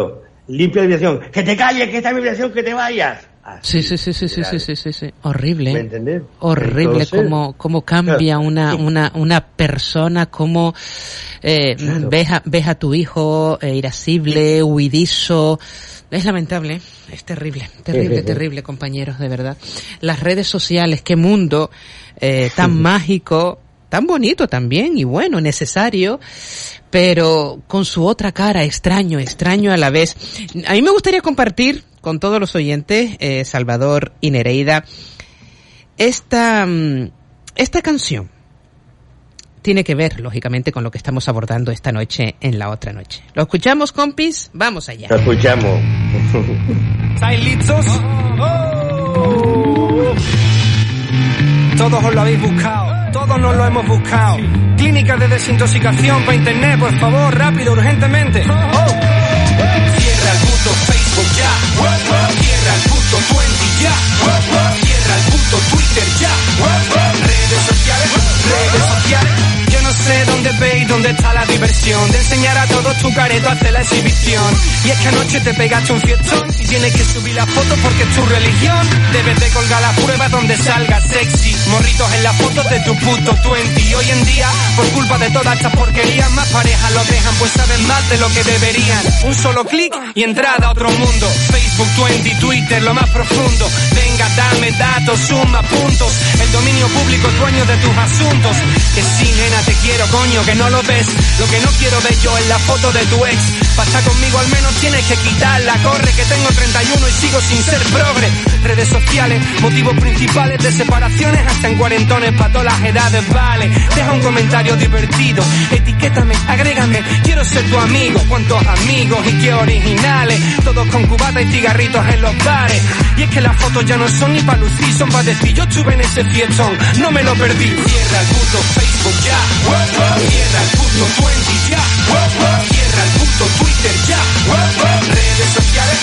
limpia la habitación, que te calles, que esta es mi habitación, que te vayas. Sí. Horrible. ¿Me entendés? Horrible. Entonces, cómo cambia una persona, cómo ves a tu hijo irascible, huidizo. Es lamentable, es terrible, compañeros, de verdad. Las redes sociales, qué mundo tan mágico, tan bonito también y bueno, necesario, pero con su otra cara, extraño a la vez. A mí me gustaría compartir con todos los oyentes, Salvador y Nereida, esta canción. Tiene que ver, lógicamente, con lo que estamos abordando esta noche en La Otra Noche. ¿Lo escuchamos, compis? Vamos allá. Lo escuchamos. ¿Estáis listos? Todos os lo habéis buscado, todos nos lo hemos buscado. Clínicas de desintoxicación para internet, por favor, rápido, urgentemente. Cierra el puto Facebook ya, cierra el puto 20 ya, cierra el puto Twitter ya, redes sociales. Yo no sé dónde veis, dónde está la diversión de enseñar a todos tu careto a hacer la exhibición. Y es que anoche te pegaste un fiestón y tienes que subir la foto porque es tu religión. Debes de colgar las pruebas donde salga sexy, morritos en las fotos de tu puto 20. Y hoy en día, por culpa de todas estas porquerías, más parejas lo dejan, pues saben más de lo que deberían. Un solo clic y entrada a otro mundo. Facebook 20, Twitter, lo más profundo. Venga, dame datos, suma puntos. El dominio público es dueño de tus asuntos. Que sí, nena, te quiero, coño, que no lo ves. Lo que no quiero ver yo es la foto de tu ex. Pa' estar conmigo al menos tienes que quitarla. Corre, que tengo 31 y sigo sin ser progre. Redes sociales, motivos principales de separaciones hasta en cuarentones pa' todas las edades, vale. Deja un comentario divertido, etiquétame, agrégame, quiero ser tu amigo. ¿Cuántos amigos y qué originales? Todos con cubata y cigarritos en los bares. Y es que las fotos ya no son ni pa' lucir, son pa' decir yo estuve en ese fiestón, no me lo perdí. Cierra el puto Facebook ya, cierra el puto 20 ya, cierra el puto Twitter ya, redes sociales,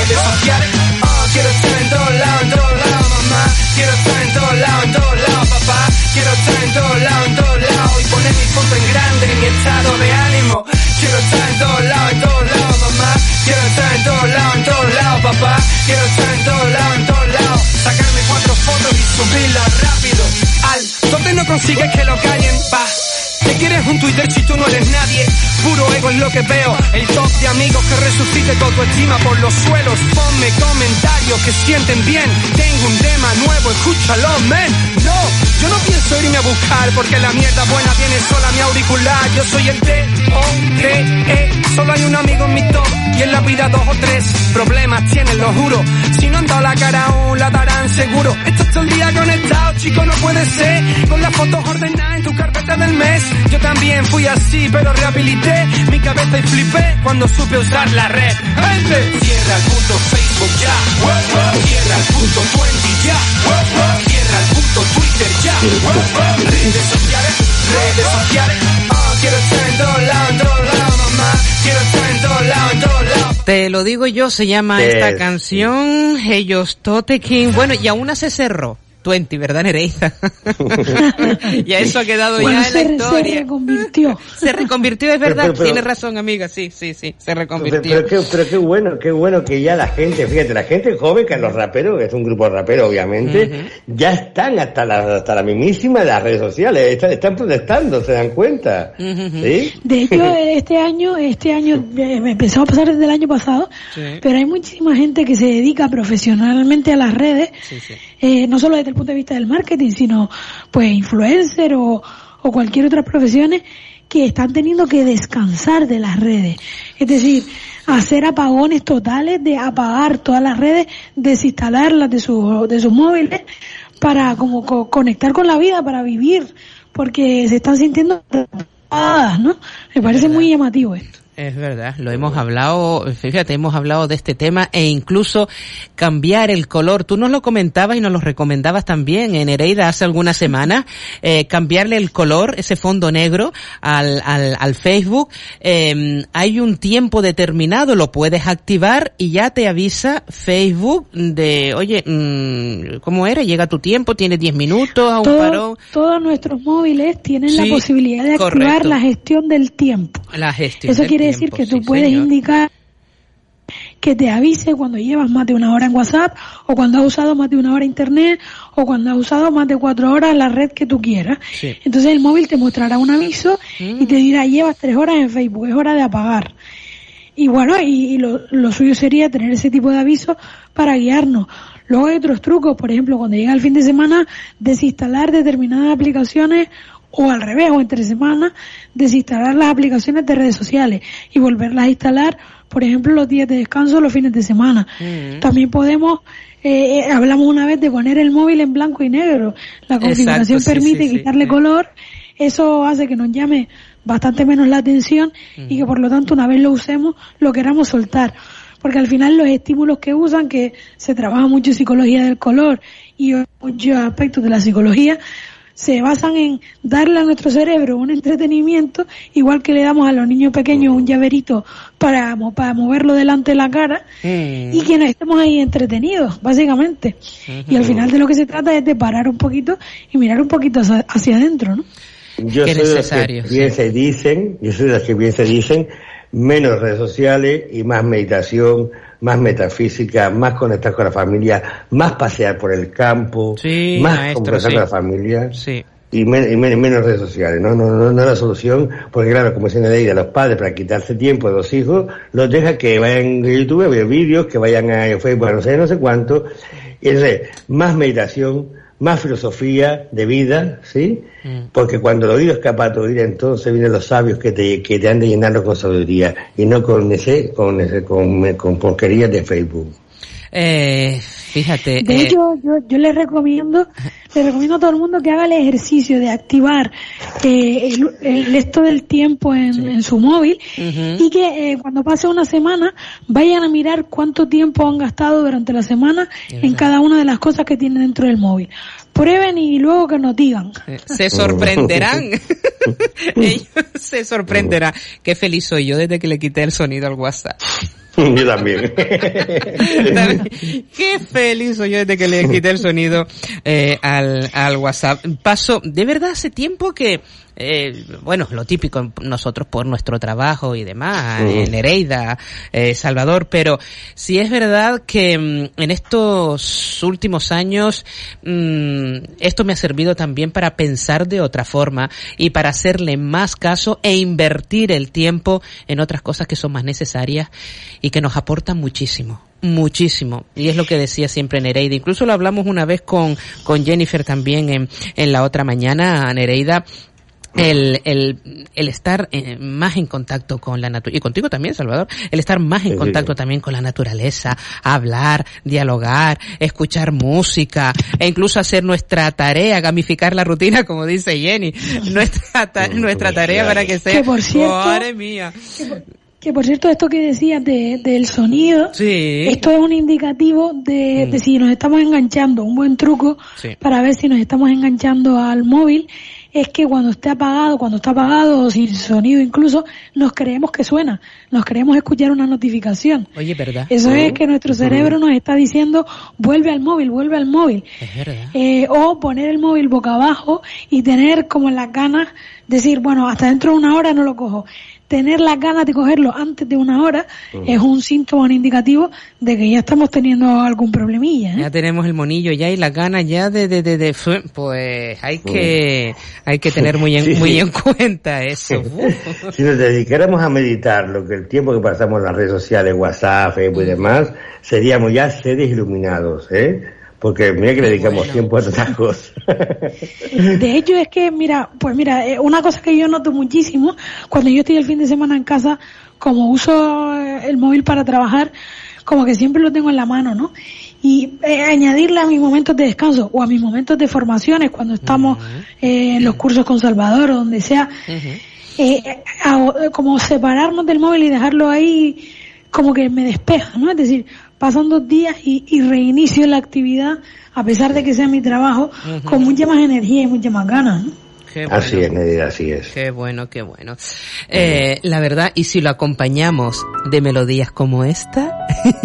quiero estar en todos lados, mamá, quiero estar en todos lados, papá, quiero estar en todos lados, y poner mi foto en grande en mi estado de ánimo, quiero estar en todos lados, mamá, quiero estar en todos lados, papá, quiero estar en todos lados, sacarme 4 fotos y subirlas rápido, donde no consigues que lo callen, pa. ¿Qué quieres un Twitter si tú no eres nadie? Puro ego es lo que veo, el top de amigos que resucite tu autoestima por los suelos. Ponme comentarios que sienten bien, tengo un tema nuevo, escúchalo, men. No, yo no pienso irme a buscar porque la mierda buena viene sola a mi auricular. Yo soy el T-O-T-E, solo hay un amigo en mi top y en la vida 2 o 3 problemas tienen, lo juro. Si no han dado la cara aún la darán seguro. Estás todo el día conectado, chico, no puede ser, con las fotos ordenadas en tu carpeta del mes. Yo también fui así, pero rehabilité mi cabeza y flipé cuando supe usar la red. ¡Gente! Cierra el puto Facebook ya, cierra el puto 20 ya, cierra el puto Twitter ya, redes sociales, quiero estar en todos lados, mamá, quiero estar en todos lados. Te lo digo yo, se llama esta canción, Ellos Totekin. Bueno, y aún se cerró. 20, ¿verdad, Nereida? Ya eso ha quedado bueno, ya en la historia. Se reconvirtió, es verdad. Pero, tienes razón, amiga, sí, se reconvirtió. Pero qué bueno que ya la gente, fíjate, la gente joven, que los raperos, que es un grupo rapero, obviamente, ya están hasta la mismísima de las redes sociales, están protestando, ¿se dan cuenta? ¿Sí? De hecho, este año empezó a pasar desde el año pasado, pero hay muchísima gente que se dedica profesionalmente a las redes, no solo desde el punto de vista del marketing, sino pues influencer o cualquier otra profesión que están teniendo que descansar de las redes. Es decir, hacer apagones totales, de apagar todas las redes, desinstalarlas de sus móviles para como conectar con la vida, para vivir, porque se están sintiendo atrapadas, ¿no? Me parece muy llamativo esto. Es verdad, lo hemos hablado, fíjate, hemos hablado de este tema e incluso cambiar el color. Tú nos lo comentabas y nos lo recomendabas también, Nereida, hace algunas semanas, cambiarle el color, ese fondo negro al Facebook. Hay un tiempo determinado, lo puedes activar y ya te avisa Facebook de, oye, ¿cómo era? Llega tu tiempo, tienes 10 minutos a un parón. Todos nuestros móviles tienen la posibilidad de activar la gestión del tiempo. La gestión Eso del quiere tiempo, decir que tú puedes indicar que te avise cuando llevas más de 1 hora en WhatsApp, o cuando has usado más de 1 hora internet, o cuando has usado más de 4 horas la red que tú quieras. Sí. Entonces el móvil te mostrará un aviso y te dirá, llevas 3 horas en Facebook, es hora de apagar. Y bueno, y lo suyo sería tener ese tipo de avisos para guiarnos. Luego hay otros trucos, por ejemplo, cuando llega el fin de semana, desinstalar determinadas aplicaciones, o al revés, o entre semanas, desinstalar las aplicaciones de redes sociales y volverlas a instalar, por ejemplo, los días de descanso, los fines de semana. También podemos, hablamos una vez de poner el móvil en blanco y negro. La configuración permite quitarle color, eso hace que nos llame bastante menos la atención y que por lo tanto una vez lo usemos, lo queramos soltar. Porque al final los estímulos que usan, que se trabaja mucho psicología del color y muchos aspectos de la psicología, se basan en darle a nuestro cerebro un entretenimiento, igual que le damos a los niños pequeños un llaverito para moverlo delante de la cara, y que nos estemos ahí entretenidos, básicamente. Y al final de lo que se trata es de parar un poquito y mirar un poquito hacia adentro, ¿no? Yo soy de los que bien se dicen, menos redes sociales y más meditación, más metafísica, más conectar con la familia, más pasear por el campo, más conversar con la familia y menos redes sociales. No es la solución, porque claro, como se le dice a los padres, para quitarse tiempo de los hijos, los deja que vayan a YouTube a ver vídeos, que vayan a Facebook, no sé cuánto, y entonces, más meditación, más filosofía de vida, ¿sí? Porque cuando el oído es capaz de oír, entonces vienen los sabios que te han de llenarlo con sabiduría y no con porquerías de Facebook. Fíjate. De hecho, yo le recomiendo a todo el mundo que haga el ejercicio de activar el esto del tiempo en su móvil, y que cuando pase una semana vayan a mirar cuánto tiempo han gastado durante la semana en cada una de las cosas que tienen dentro del móvil. Prueben y luego que nos digan. Se sorprenderán. Ellos se sorprenderán. Qué feliz soy yo desde que le quité el sonido al WhatsApp. Yo también. Qué feliz soy yo desde que le quité el sonido al WhatsApp. Paso, de verdad, hace tiempo que bueno, lo típico nosotros por nuestro trabajo y demás, Nereida, Salvador, pero sí es verdad que en estos últimos años esto me ha servido también para pensar de otra forma y para hacerle más caso e invertir el tiempo en otras cosas que son más necesarias y que nos aportan muchísimo. Y es lo que decía siempre Nereida. Incluso lo hablamos una vez con Jennifer también en la otra mañana, Nereida. El estar más en contacto con la naturaleza, y contigo también, Salvador, el estar más en contacto también con la naturaleza, hablar, dialogar, escuchar música, e incluso hacer nuestra tarea, gamificar la rutina, como dice Jenny, nuestra tarea para que sea, madre mía. Que por cierto, esto que decías del sonido, esto es un indicativo de si nos estamos enganchando. Un buen truco para ver si nos estamos enganchando al móvil es que cuando está apagado o sin sonido incluso, nos creemos que suena, nos creemos escuchar una notificación. Oye, ¿verdad? Eso es que nuestro cerebro nos está diciendo, vuelve al móvil. Es verdad. O poner el móvil boca abajo y tener como las ganas, decir, bueno, hasta dentro de 1 hora no lo cojo. Tener las ganas de cogerlo antes de 1 hora es un síntoma, un indicativo de que ya estamos teniendo algún problemilla, Ya tenemos el monillo ya y las ganas ya pues hay que tener muy en cuenta eso. Si nos dedicáramos a meditar el tiempo que pasamos en las redes sociales, WhatsApp, Facebook y demás, seríamos ya seres iluminados, porque mira que le dedicamos tiempo a otras cosas. De hecho es que, mira, una cosa que yo noto muchísimo, cuando yo estoy el fin de semana en casa, como uso el móvil para trabajar, como que siempre lo tengo en la mano, ¿no? Y añadirle a mis momentos de descanso o a mis momentos de formaciones, cuando estamos en los cursos con Salvador o donde sea, como separarnos del móvil y dejarlo ahí, como que me despeja, ¿no? Es decir, pasan 2 días y reinicio la actividad, a pesar de que sea mi trabajo, con mucha más energía y mucha más ganas, ¿no? Bueno. Así es, Nereida, así es. Qué bueno. La verdad, y si lo acompañamos de melodías como esta.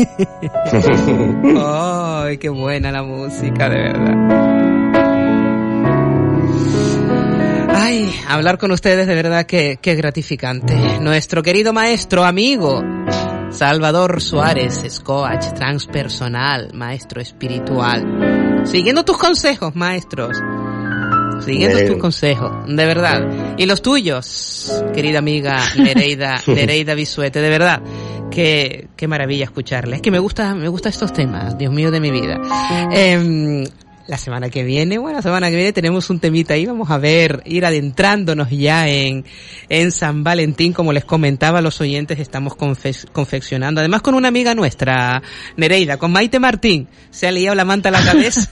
¡Ay, qué buena la música, de verdad! Ay, hablar con ustedes de verdad que es gratificante. Nuestro querido maestro, amigo, Salvador Suárez es coach transpersonal, maestro espiritual. Siguiendo tus consejos, maestros. Siguiendo tus consejos, de verdad. Y los tuyos, querida amiga Nereida Bisuete, de verdad. Qué maravilla escucharla. Es que me gusta estos temas, Dios mío de mi vida. La semana que viene tenemos un temita ahí, vamos a ver, ir adentrándonos ya en San Valentín, como les comentaba a los oyentes, estamos confeccionando, además con una amiga nuestra, Nereida, con Maite Martín, se ha liado la manta a la cabeza.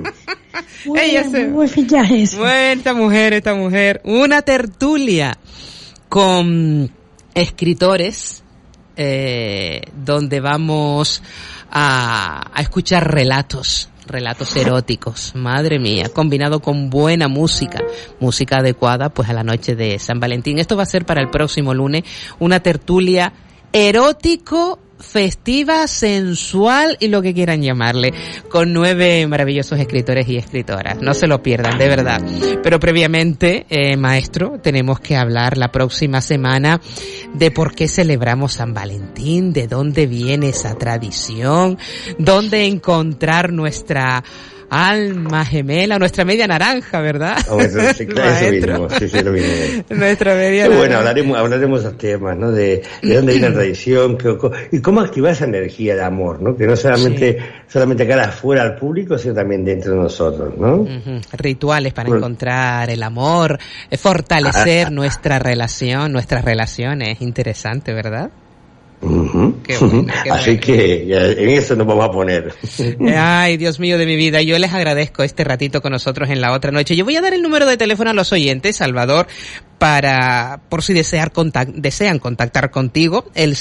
Muy fichajes. Bueno, esta mujer, una tertulia con escritores, donde vamos a escuchar relatos eróticos, madre mía, combinado con buena música adecuada pues a la noche de San Valentín. Esto va a ser para el próximo lunes, una tertulia erótico, festiva, sensual y lo que quieran llamarle, con 9 maravillosos escritores y escritoras. No se lo pierdan, de verdad. Pero previamente, maestro, tenemos que hablar la próxima semana de por qué celebramos San Valentín, de dónde viene esa tradición, dónde encontrar nuestra alma gemela, nuestra media naranja, ¿verdad? Sí, lo mismo. Nuestra media naranja. Bueno, hablaremos de esos temas, ¿no? De dónde viene la tradición, y cómo activar esa energía de amor, ¿no? Que no solamente cara afuera al público, sino también dentro de nosotros, ¿no? Rituales para encontrar el amor, fortalecer nuestra relación, nuestras relaciones. Interesante, ¿verdad? Qué bueno, Así que en eso nos vamos a poner. Ay, Dios mío de mi vida, yo les agradezco este ratito con nosotros en la otra noche. Yo voy a dar el número de teléfono a los oyentes, Salvador, por si desean contactar contigo, el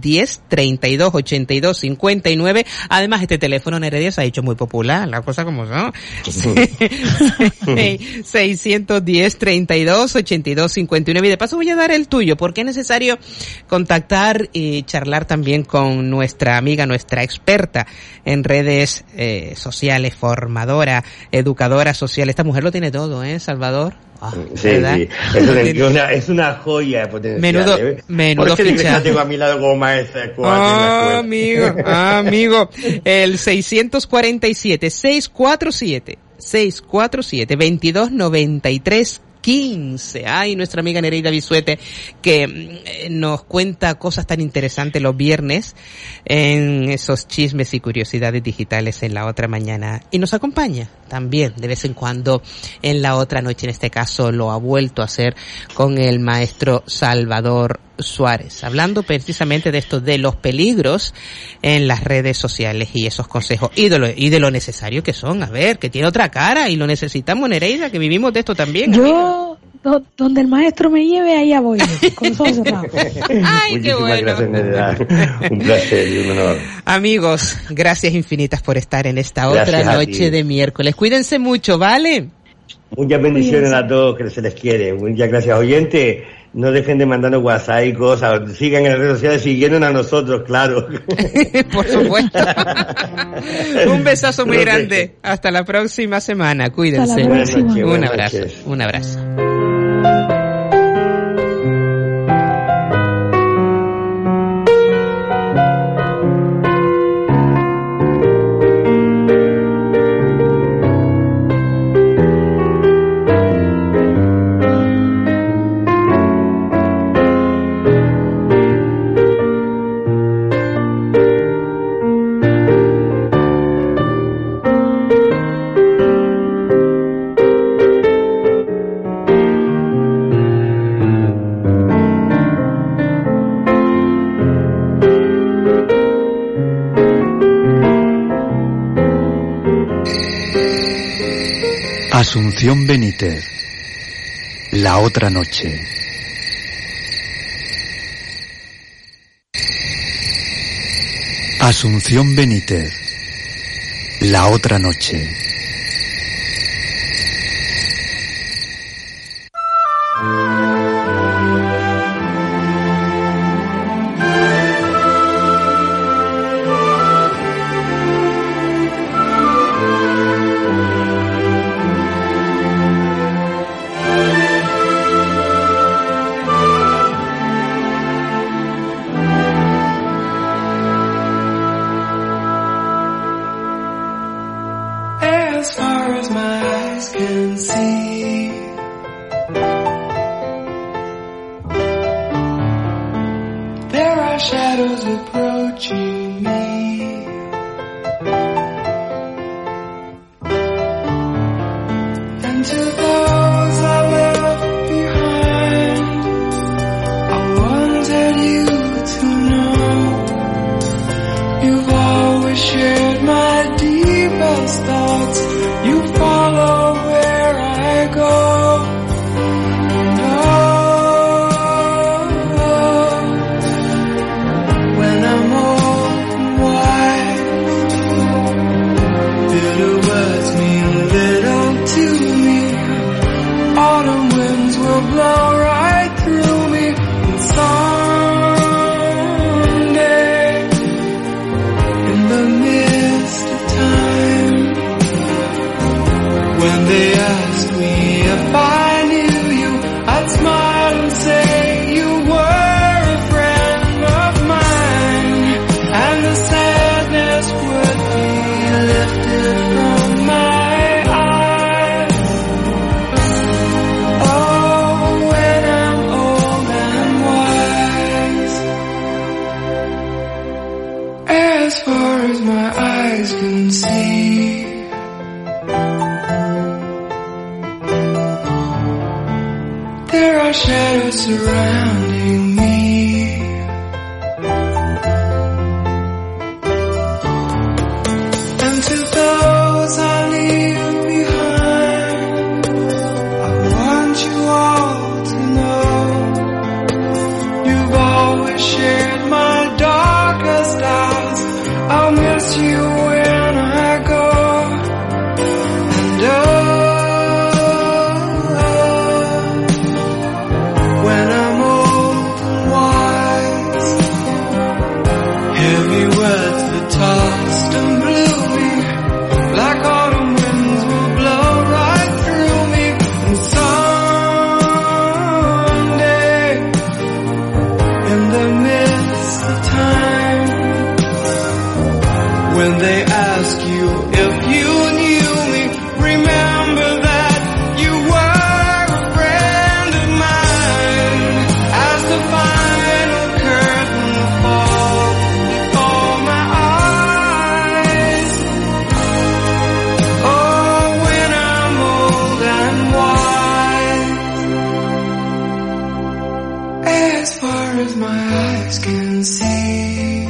610-3282-59. Además, este teléfono, Nereida, se ha hecho muy popular, la cosa como son. 610-3282-59. Y de paso voy a dar el tuyo, porque es necesario contactar y charlar también con nuestra amiga, nuestra experta en redes sociales, formadora, educadora social. Esta mujer lo tiene todo, Salvador. Sí. Es una joya potencial. Menudo fichaje. Tengo a mi lado como maestra. Amigo. El 647-2293-15. Ay, nuestra amiga Nereida Bisuete, que nos cuenta cosas tan interesantes los viernes en esos chismes y curiosidades digitales en la otra mañana. Y nos acompaña también de vez en cuando en la otra noche. En este caso lo ha vuelto a hacer con el maestro Salvador Suárez, hablando precisamente de esto, de los peligros en las redes sociales y esos consejos y de lo necesario que son. A ver, que tiene otra cara y lo necesitamos, Nereida, que vivimos de esto también. Yo, donde el maestro me lleve, allá voy, con los ojos cerrados. Ay, qué bueno. Gracias, Nereida. Un placer y un honor. Amigos, gracias infinitas por estar en esta otra noche de miércoles. Cuídense mucho, ¿vale? Muchas bendiciones a todos, que se les quiere. Muchas gracias, oyente. No dejen de mandarnos WhatsApp y cosas. Sigan en las redes sociales siguiéndonos a nosotros, claro. Por supuesto. Un besazo muy grande. Hasta la próxima semana. Cuídense. Un abrazo. Asunción Benítez, La otra noche. Asunción Benítez, La otra noche. as my eyes can see. There are shadows approaching me. And to those I left behind, I wanted you to know you've always shared my deepest thoughts. You follow where I go. And when I'm old and wise, bitter words mean little to me. Autumn winds will blow right through me. And someday, in the midst of time, when they ask me if I knew you, I'd smile and say you were a friend of mine, and the sadness would be lifted from my eyes. Oh, when I'm old and wise, as far as my eyes can see. There are shadows surrounding me. And to those I leave behind, I want you all to know you've always shared my darkest hours. I'll miss you when I go. And when I'm old and wise, heavy words that tossed and blew me, like autumn winds will blow right through me. And someday, in the midst of time, when they ask you if you knew me, remember that you were a friend of mine. As the final curtain falls before my eyes, oh, when I'm old and wise, as far as my eyes can see.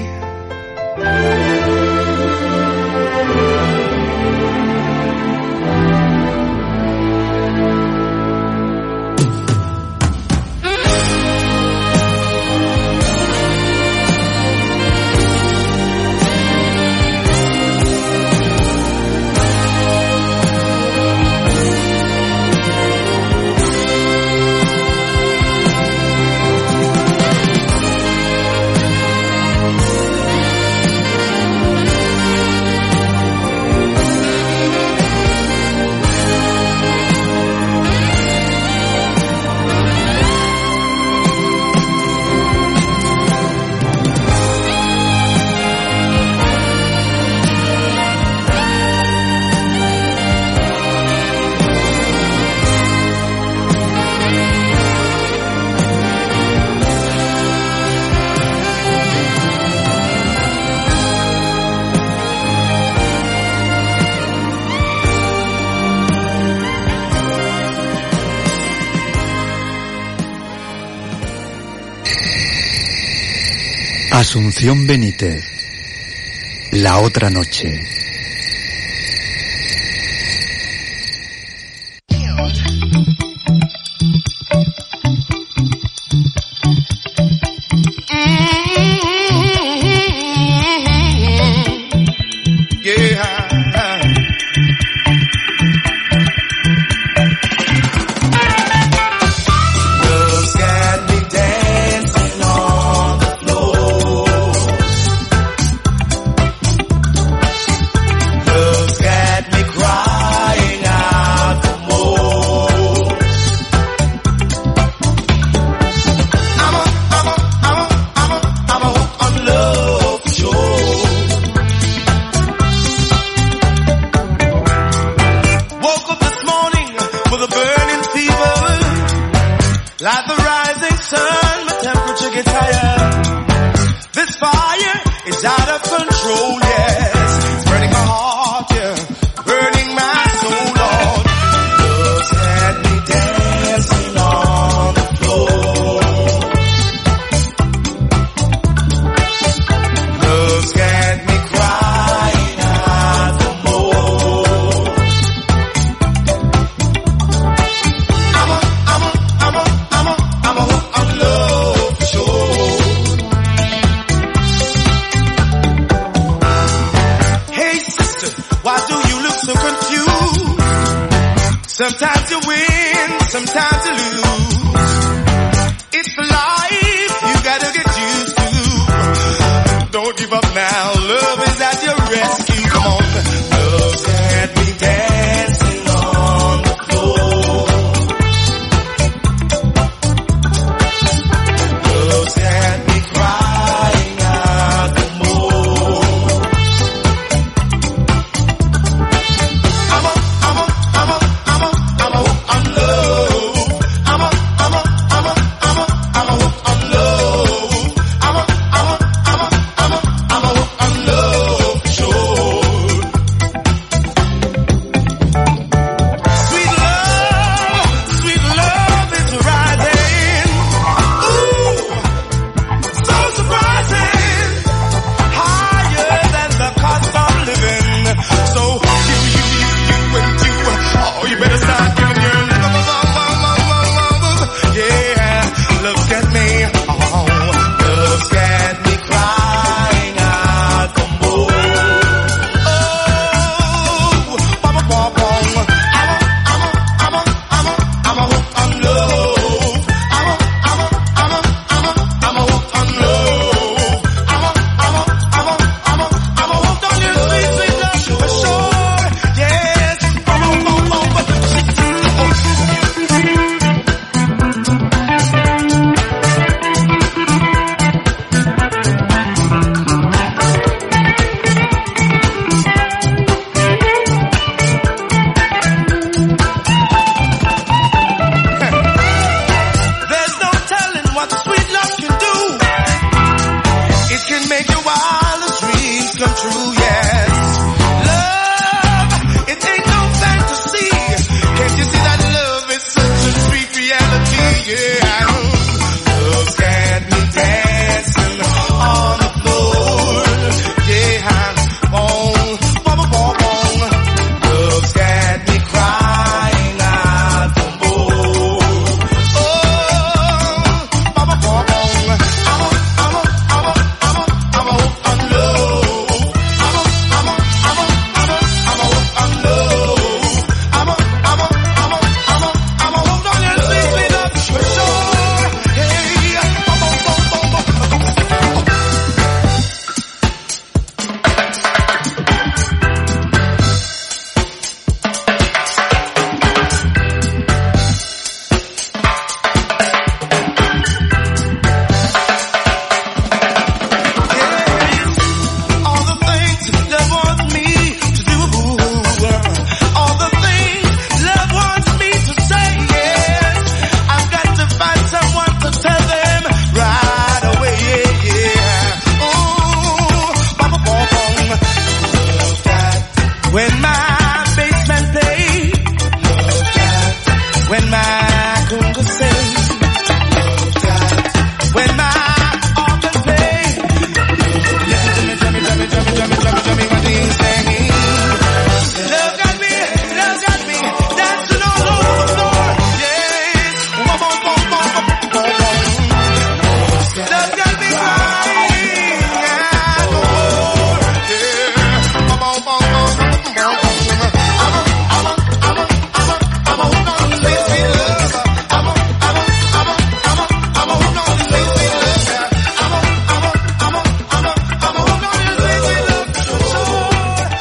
Asunción Benítez, La Otra Noche. Like the rising sun, my temperature gets higher. This fire is out of control, yes. It's burning my heart, yeah. Burning my soul, Lord. Look at me dancing on the floor. Look at me crying out for more. I'm a hook on love for sure. Hey sister, why do you look so confused? Sometimes you win, sometimes you lose. It's the life you gotta get used to. Don't give up now, love is at your rescue. Come on, look at me dancing on the floor. Look at me crying out for more. I'm a hook on love. I'm a hook on love. I'm a hook on love, sure. Sweet love is rising. Ooh, so surprising. Higher than the cost of living. So you and you, oh, you better start giving your love. Yeah, look at me, oh, look at me crying out for more. Oh, I'm a hook on love. I'm a hook on love. I'm a hook on your sweet, sweet love for sure. Yes. There's no telling what sweet love can do. It can make your wildest dreams come true, yes. Love, it ain't no fantasy. Can't you see that love is such a sweet reality, yeah. Look at me dancing on the floor, yeah. Look at me crying out for more. I'm a hook on love. I'm a hook on love. I'm a hook on your sweet, sweet love for sure. Hey, all the things love wants me to do, all the things love wants me to say, yes. I've got to find someone to tell them right away, yeah. Ooh, bum, bum, bum. Look at when my bassman play. Look at when my conga sing. Look at when my organ play. Listen to me, tell me what he's saying. Look at me, dancing all over the floor. Yes, look at me crying out for more. Yeah, I'm a hook on the sweet, sweet love. I'm a hook on the sweet, sweet love. I'm a hook on the sweet, sweet love for sure.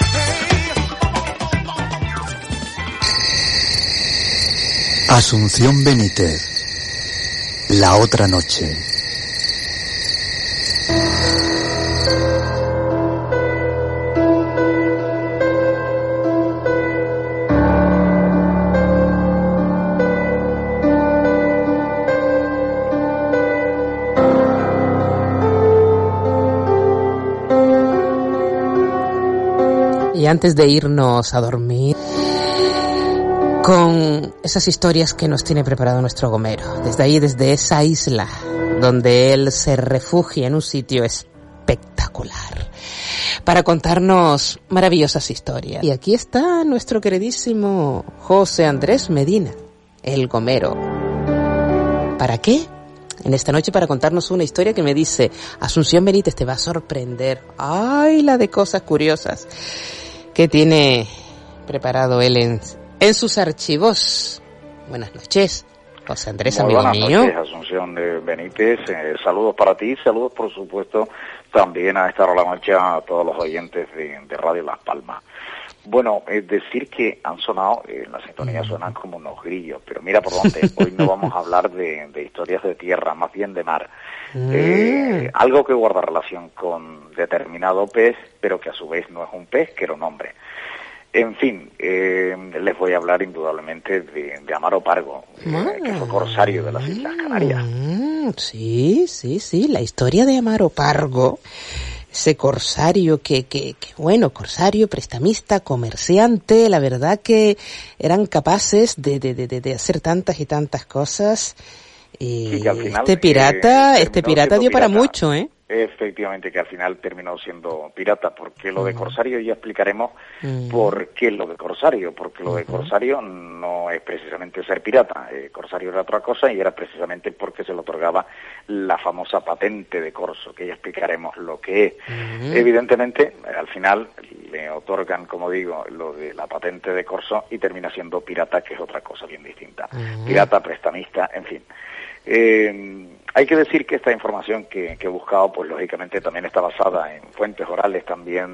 Asunción Benítez. La otra noche. antes de irnos a dormir, con esas historias que nos tiene preparado nuestro Gomero, desde ahí, desde esa isla, donde él se refugia en un sitio espectacular, para contarnos maravillosas historias. Y aquí está nuestro queridísimo José Andrés Medina, el Gomero. ¿Para qué? En esta noche para contarnos una historia que me dice, Asunción Benítez, te va a sorprender. ¡Ay, la de cosas curiosas que tiene preparado él en sus archivos! Buenas noches, José Andrés, muy amigo mío. Buenas noches, Asunción Benítez. Saludos para ti, saludos por supuesto también a esta hora de la noche a todos los oyentes de Radio Las Palmas. Bueno, decir que han sonado, en la sintonía suenan como unos grillos, pero mira por dónde. Hoy no vamos a hablar de historias de tierra, más bien de mar. Algo que guarda relación con determinado pez, pero que a su vez no es un pez, que era un hombre. En fin, les voy a hablar indudablemente de Amaro Pargo, que fue corsario de las Islas Canarias. Sí, la historia de Amaro Pargo. Ese corsario que bueno, corsario, prestamista, comerciante, la verdad que eran capaces de hacer tantas y tantas cosas. Sí, que al final, este pirata dio para mucho, ¿eh? Efectivamente, que al final terminó siendo pirata, porque lo de corsario ya explicaremos por qué es lo de corsario, porque lo de corsario no es precisamente ser pirata, corsario era otra cosa y era precisamente porque se le otorgaba la famosa patente de corso, que ya explicaremos lo que es. Evidentemente, al final le otorgan, como digo, lo de la patente de corso y termina siendo pirata, que es otra cosa bien distinta. Pirata, prestamista, en fin. Hay que decir que esta información que he buscado, pues lógicamente también está basada en fuentes orales también,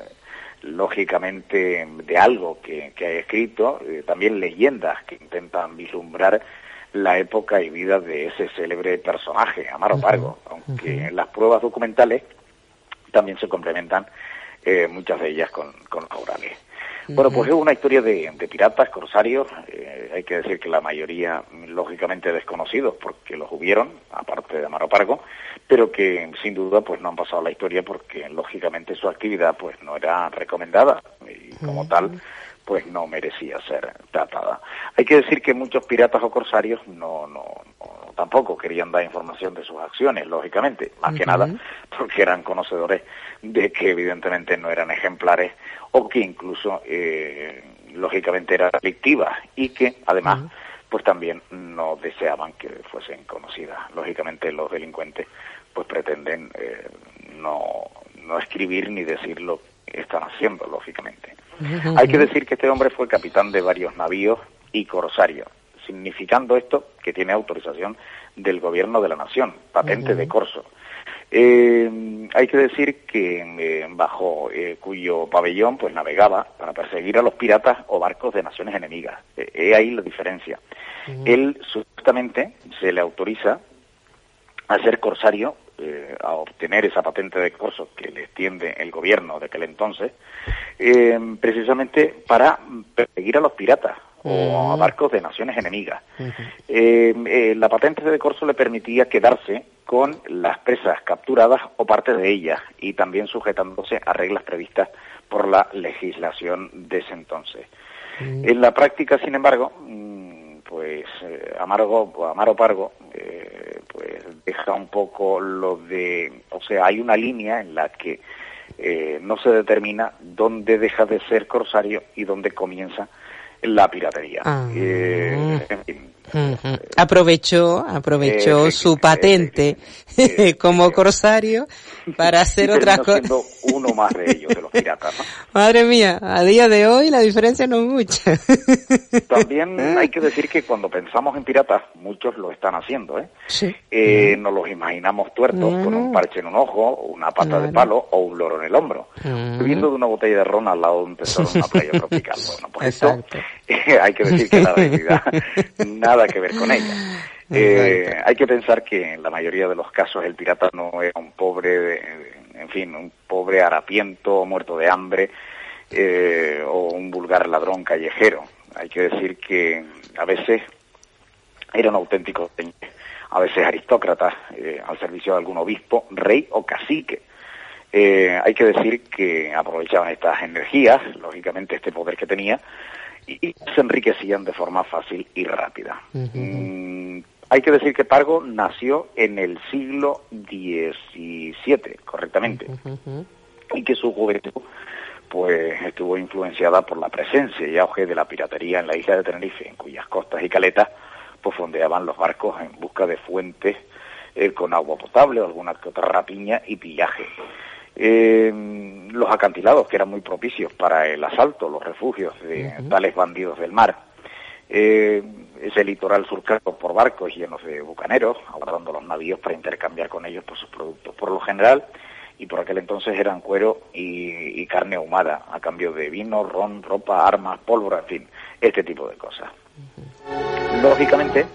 lógicamente de algo que hay escrito, también leyendas que intentan vislumbrar la época y vida de ese célebre personaje, Amaro Pargo, aunque las pruebas documentales también se complementan, muchas de ellas con orales. Bueno, pues es una historia de piratas, corsarios, hay que decir que la mayoría lógicamente desconocidos porque los hubieron, aparte de Amaro Pargo, pero que sin duda pues no han pasado a la historia porque lógicamente su actividad pues no era recomendada y como tal pues no merecía ser tratada. Hay que decir que muchos piratas o corsarios tampoco querían dar información de sus acciones, lógicamente, más que nada porque eran conocedores de que evidentemente no eran ejemplares o que incluso lógicamente eran delictivas y que además pues también no deseaban que fuesen conocidas. Lógicamente los delincuentes pues pretenden no escribir ni decir lo que están haciendo, lógicamente. Hay que decir que este hombre fue capitán de varios navíos y corsario, significando esto que tiene autorización del gobierno de la nación, patente de corso. Hay que decir que bajo cuyo pabellón pues navegaba para perseguir a los piratas o barcos de naciones enemigas. He ahí la diferencia. Él supuestamente se le autoriza a ser corsario, a obtener esa patente de corso que le extiende el gobierno de aquel entonces, precisamente para perseguir a los piratas o a barcos de naciones enemigas. La patente de corso le permitía quedarse con las presas capturadas o parte de ellas y también sujetándose a reglas previstas por la legislación de ese entonces. En la práctica, sin embargo, pues Amaro Pargo pues deja un poco lo de, o sea, hay una línea en la que no se determina dónde deja de ser corsario y dónde comienza la piratería. En fin, aprovechó su patente como corsario para hacer otras cosas. Uno más de ellos, de los piratas, ¿no? Madre mía, a día de hoy la diferencia no es mucha. También hay que decir que cuando pensamos en piratas, muchos lo están haciendo, ¿eh? Sí. Nos los imaginamos tuertos con un parche en un ojo, una pata de palo o un loro en el hombro, bebiendo de una botella de ron al lado de un tesoro en una playa tropical. Bueno, pues esto hay que decir que la realidad nada que ver con ella. Hay que pensar que en la mayoría de los casos el pirata no era un pobre, un pobre harapiento, muerto de hambre, o un vulgar ladrón callejero. Hay que decir que a veces era un auténtico a veces aristócrata, al servicio de algún obispo, rey o cacique. Hay que decir que aprovechaban estas energías, lógicamente este poder que tenía, y se enriquecían de forma fácil y rápida. Hay que decir que Pargo nació en el siglo XVII, correctamente, y que su juventud pues estuvo influenciada por la presencia y auge de la piratería en la isla de Tenerife, en cuyas costas y caletas pues fondeaban los barcos en busca de fuentes con agua potable o alguna que otra rapiña y pillaje. Los acantilados, que eran muy propicios para el asalto, los refugios de tales bandidos del mar. Ese litoral surcado por barcos llenos de bucaneros, aguardando los navíos para intercambiar con ellos por sus productos. Por lo general, y por aquel entonces, eran cuero y carne ahumada, a cambio de vino, ron, ropa, armas, pólvora, en fin, este tipo de cosas. Lógicamente,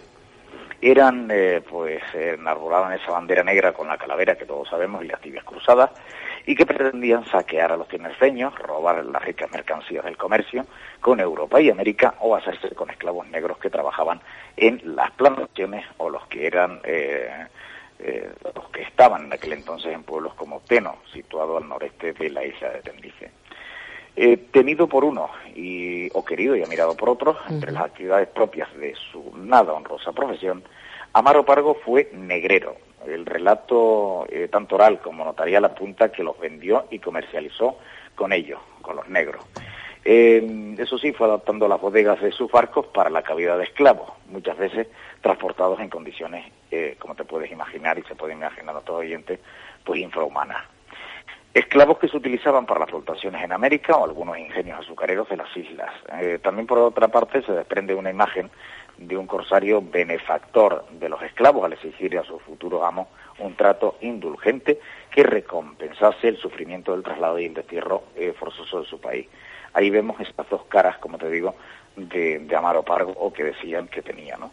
enarbolaban esa bandera negra con la calavera que todos sabemos y las tibias cruzadas, y que pretendían saquear a los tinerfeños, robar las ricas mercancías del comercio con Europa y América, o hacerse con esclavos negros que trabajaban en las plantaciones, o los que eran los que estaban en aquel entonces en pueblos como Teno, situado al noreste de la isla de Tenerife. Temido por unos o querido y admirado por otros, entre las actividades propias de su nada honrosa profesión, Amaro Pargo fue negrero. El relato, tanto oral como notarial, apunta que los vendió y comercializó con ellos, con los negros. Eso sí, fue adaptando las bodegas de sus barcos para la cabida de esclavos, muchas veces transportados en condiciones, como te puedes imaginar y se puede imaginar a todo oyente, pues infrahumanas. Esclavos que se utilizaban para las plantaciones en América o algunos ingenios azucareros de las islas. También, por otra parte, se desprende una imagen de un corsario benefactor de los esclavos al exigir a sus futuros amos un trato indulgente que recompensase el sufrimiento del traslado y el destierro forzoso de su país. Ahí vemos estas dos caras, como te digo, de Amaro Pargo, o que decían que tenía, ¿no?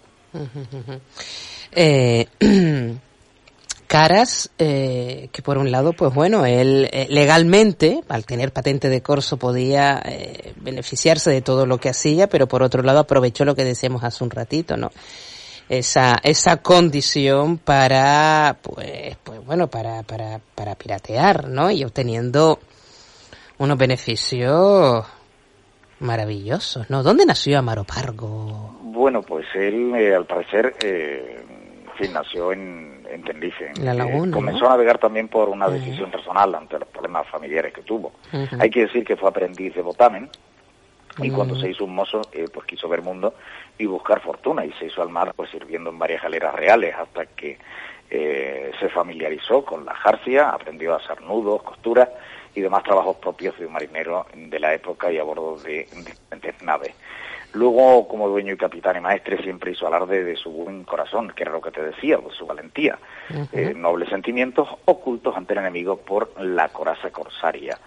Caras que por un lado, pues bueno, él legalmente, al tener patente de corso, podía beneficiarse de todo lo que hacía, pero por otro lado aprovechó lo que decíamos hace un ratito, ¿no? Esa condición para, pues bueno, para piratear, ¿no? Y obteniendo unos beneficios maravillosos, ¿no? ¿Dónde nació Amaro Pargo? Bueno, pues él, al parecer, nació en Tenerife. La Laguna, comenzó ¿no? a navegar también por una decisión personal ante los problemas familiares que tuvo. Hay que decir que fue aprendiz de botamen, y cuando se hizo un mozo, pues quiso ver mundo y buscar fortuna, y se hizo al mar, pues sirviendo en varias galeras reales, hasta que se familiarizó con la jarcia, aprendió a hacer nudos, costuras y demás trabajos propios de un marinero de la época y a bordo de diferentes naves. Luego, como dueño y capitán y maestre, siempre hizo alarde de su buen corazón, que era lo que te decía, de su valentía, nobles sentimientos ocultos ante el enemigo por la coraza corsaria.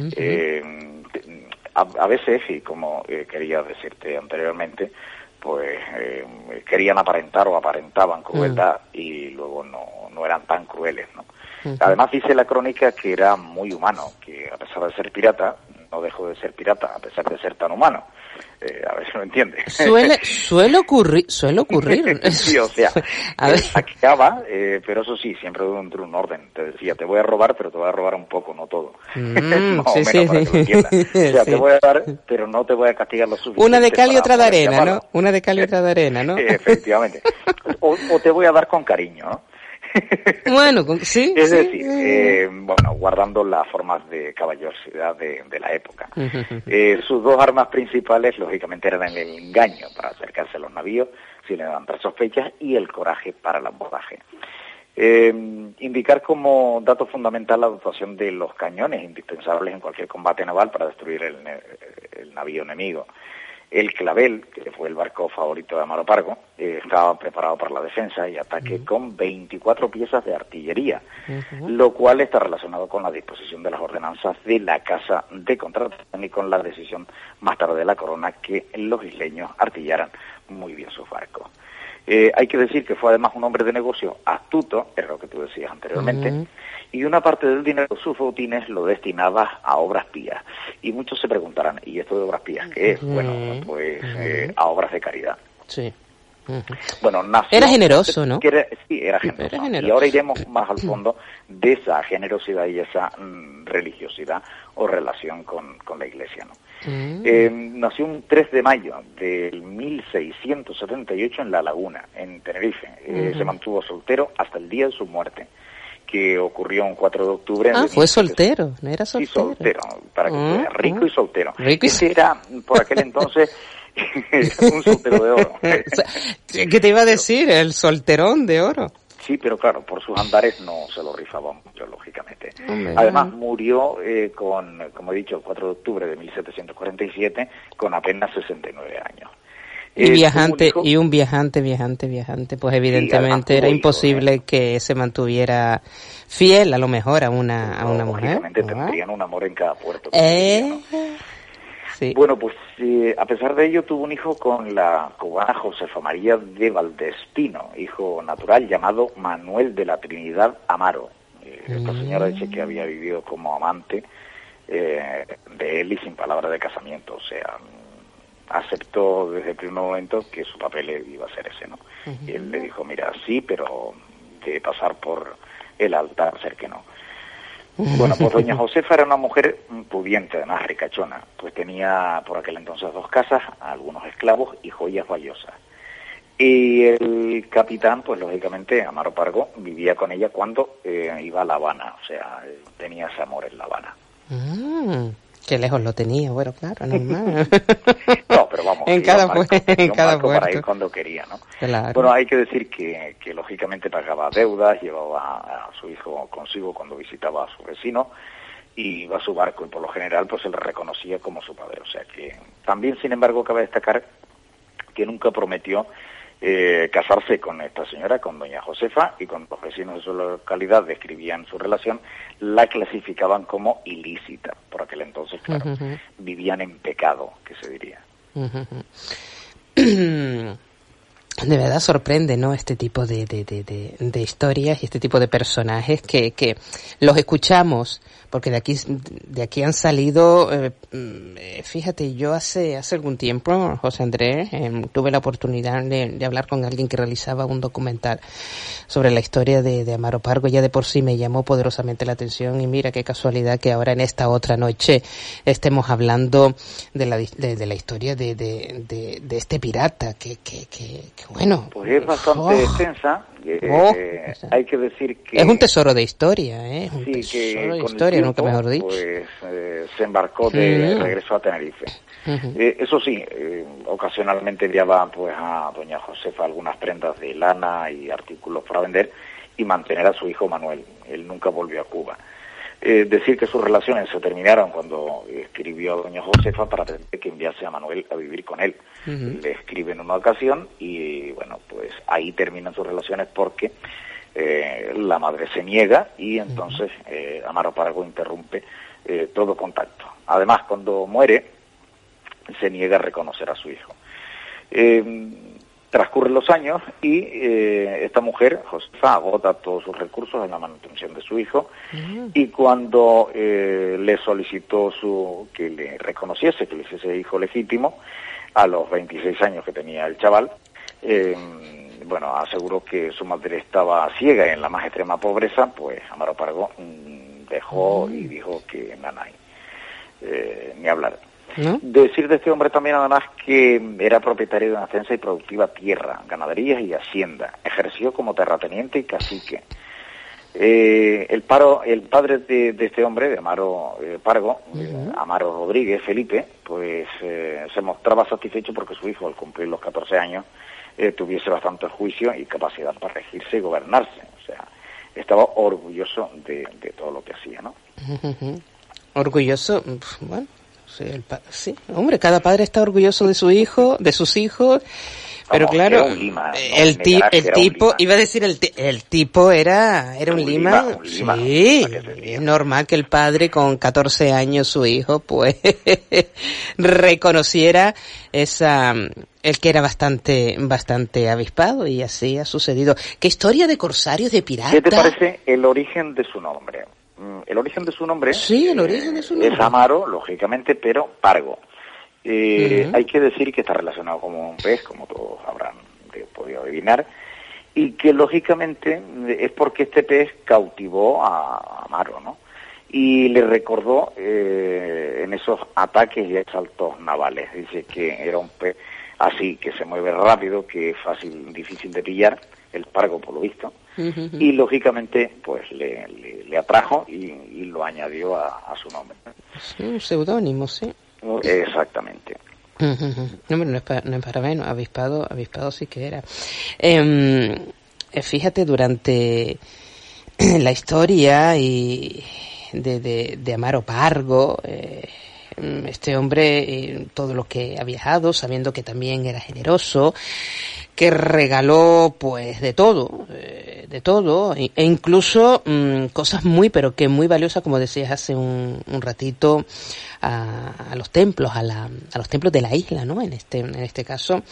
A veces, y como quería decirte anteriormente, pues querían aparentar o aparentaban crueldad y luego no eran tan crueles, ¿no? Además, dice la crónica que era muy humano, que a pesar de ser pirata, no dejó de ser pirata, a pesar de ser tan humano. A ver si lo entiende. Suele ocurrir. Sí, o sea, saqueaba, pero eso sí, siempre dentro de un orden. Te decía, te voy a robar, pero te voy a robar un poco, no todo. Más o menos, para que lo entiendas. O sea, te voy a dar, pero no te voy a castigar lo suficiente. Una de cal y otra de arena, ¿no? Una de cal y otra de arena, ¿no? Efectivamente. O te voy a dar con cariño, ¿no? Bueno, sí. Es decir, bueno, guardando las formas de caballerosidad de la época. Sus dos armas principales, lógicamente, eran el engaño para acercarse a los navíos sin levantar sospechas y el coraje para el abordaje. Indicar como dato fundamental la dotación de los cañones indispensables en cualquier combate naval para destruir el navío enemigo. El Clavel, que fue el barco favorito de Amaro Pargo, estaba preparado para la defensa y ataque con 24 piezas de artillería, lo cual está relacionado con la disposición de las ordenanzas de la Casa de Contratación y con la decisión más tarde de la corona que los isleños artillaran muy bien sus barcos. Hay que decir que fue además un hombre de negocio astuto, era lo que tú decías anteriormente, y una parte del dinero de sus botines lo destinaba a obras pías. Y muchos se preguntarán, ¿y esto de obras pías qué es? Bueno, pues a obras de caridad. Sí. Bueno, nació... Era generoso, ¿no? Sí, era generoso. Y ahora iremos más al fondo de esa generosidad y esa religiosidad o relación con la Iglesia, ¿no? Nació un 3 de mayo del 1678 en La Laguna, en Tenerife. Se mantuvo soltero hasta el día de su muerte, que ocurrió un 4 de octubre. Fue soltero, no era soltero. Sí, soltero, para que fuera rico y soltero. Ese era, por aquel entonces, un soltero de oro. ¿Qué te iba a decir? El solterón de oro. Sí, pero claro, por sus andares no se lo rifaba mucho, lógicamente. Además, murió como he dicho, el 4 de octubre de 1747, con apenas 69 años. Y un viajante, pues evidentemente era imposible que se mantuviera fiel, a lo mejor, a una mujer. Lógicamente tendrían un amor en cada puerto. Sí. Bueno, pues a pesar de ello tuvo un hijo con la cubana Josefa María de Valdespino, hijo natural llamado Manuel de la Trinidad Amaro. Esta señora dice que había vivido como amante de él y sin palabra de casamiento, o sea, aceptó desde el primer momento que su papel iba a ser ese, ¿no? Y él le dijo, mira, sí, pero de pasar por el altar, ser que no. Bueno, pues doña Josefa era una mujer pudiente, además ricachona, pues tenía por aquel entonces 2 casas, algunos esclavos y joyas valiosas. Y el capitán, pues lógicamente, Amaro Pargo, vivía con ella cuando iba a La Habana, o sea, tenía ese amor en La Habana. Qué lejos lo tenía, bueno, claro, normal. No, pero vamos, en cada puerto para ir cuando quería, ¿no? Claro. Bueno, hay que decir que lógicamente pagaba deudas, llevaba a su hijo consigo cuando visitaba a su vecino y iba a su barco, y por lo general pues él reconocía como su padre, o sea que también, sin embargo, cabe destacar que nunca prometió casarse con esta señora, con doña Josefa, y con los vecinos de su localidad describían su relación, la clasificaban como ilícita. Por aquel entonces, claro, vivían en pecado, que se diría. De verdad sorprende, ¿no? Este tipo de historias y este tipo de personajes que los escuchamos, porque de aquí han salido, fíjate, yo hace algún tiempo, José Andrés, tuve la oportunidad de hablar con alguien que realizaba un documental sobre la historia de Amaro Pargo. Ya de por sí me llamó poderosamente la atención, y mira qué casualidad que ahora en esta otra noche estemos hablando de la historia de este pirata que bueno. Pues es bastante extensa. Hay que decir que es un tesoro de historia, un sí, tesoro que de historia, tiempo, nunca mejor dicho. Pues se embarcó de regreso a Tenerife. Eso sí, ocasionalmente enviaba pues a doña Josefa algunas prendas de lana y artículos para vender y mantener a su hijo Manuel. Él nunca volvió a Cuba. Decir que sus relaciones se terminaron cuando escribió a doña Josefa para pedir que enviase a Manuel a vivir con él. Le escribe en una ocasión y bueno, pues ahí terminan sus relaciones porque la madre se niega y entonces Amaro Pargo interrumpe todo contacto. Además, cuando muere, se niega a reconocer a su hijo. Transcurren los años y esta mujer, Josefa, agota todos sus recursos en la manutención de su hijo y cuando le solicitó que le reconociese, que le hiciese hijo legítimo, a los 26 años que tenía el chaval, bueno, aseguró que su madre estaba ciega y en la más extrema pobreza, pues Amaro Pargo dejó y dijo que nanay, ni hablar. Decir de este hombre también, además, que era propietario de una extensa y productiva tierra, ganaderías y hacienda. Ejerció como terrateniente y cacique. El padre de este hombre, de Amaro Pargo, Amaro Rodríguez Felipe, pues se mostraba satisfecho porque su hijo, al cumplir los 14 años, tuviese bastante juicio y capacidad para regirse y gobernarse. O sea, estaba orgulloso de todo lo que hacía, ¿no? Orgulloso, bueno. Sí, hombre, cada padre está orgulloso de su hijo, de sus hijos, pero claro, el tipo, iba a decir el tipo era un lima. Sí, es normal que el padre con 14 años su hijo pues reconociera el que era bastante avispado, y así ha sucedido. ¿Qué historia de corsarios, de piratas? ¿Qué te parece el origen de su nombre? El origen de su nombre, es Amaro, lógicamente, pero Pargo. Hay que decir que está relacionado como un pez, como todos habrán podido adivinar, y que lógicamente es porque este pez cautivó a Amaro, ¿no? Y le recordó en esos ataques y asaltos navales. Dice que era un pez así, que se mueve rápido, que es difícil de pillar, el pargo por lo visto, y lógicamente pues le atrajo y lo añadió a su nombre. Sí, un seudónimo, sí. Exactamente. No es para menos, avispado sí que era. Fíjate, durante la historia y de Amaro Pargo, este hombre, todo lo que ha viajado, sabiendo que también era generoso, que regaló pues de todo, e incluso cosas muy valiosas, como decías hace un ratito, a los templos, a los templos de la isla, ¿no? En este caso,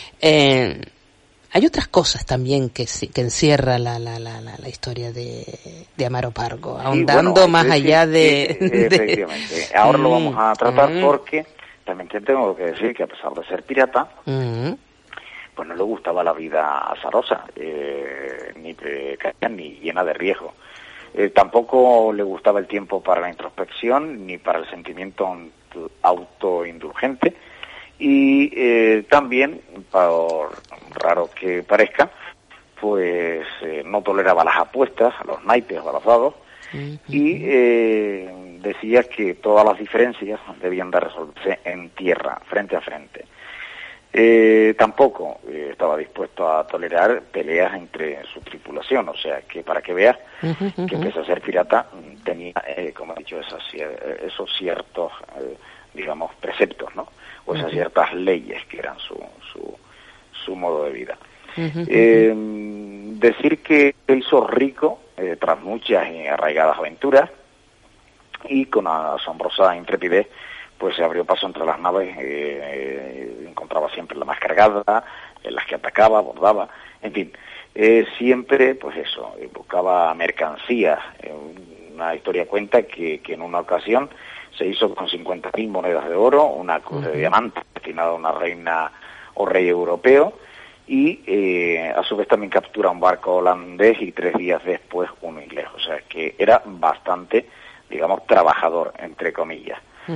hay otras cosas también que encierra la historia de Amaro Pargo, ahondando más allá de... Efectivamente. Ahora lo vamos a tratar porque también te tengo que decir que a pesar de ser pirata, pues no le gustaba la vida azarosa, ni precaria, ni llena de riesgo. Tampoco le gustaba el tiempo para la introspección, ni para el sentimiento autoindulgente, y también, por raro que parezca, pues no toleraba las apuestas, a los naipes o a los dados, y decía que todas las diferencias debían de resolverse en tierra, frente a frente. Tampoco estaba dispuesto a tolerar peleas entre su tripulación, o sea que para que veas que pese a ser pirata tenía, como he dicho, esos ciertos, digamos, preceptos, ¿no? O esas ciertas leyes que eran su modo de vida. Decir que se hizo rico tras muchas y arraigadas aventuras y con asombrosa intrepidez pues se abrió paso entre las naves, encontraba siempre la más cargada, en las que atacaba, abordaba, en fin, siempre, pues eso, buscaba mercancías. Una historia cuenta que en una ocasión se hizo con 50.000 monedas de oro, una cruz de diamantes destinada a una reina o rey europeo, y a su vez también captura un barco holandés y 3 días después uno inglés. O sea que era bastante, digamos, trabajador, entre comillas.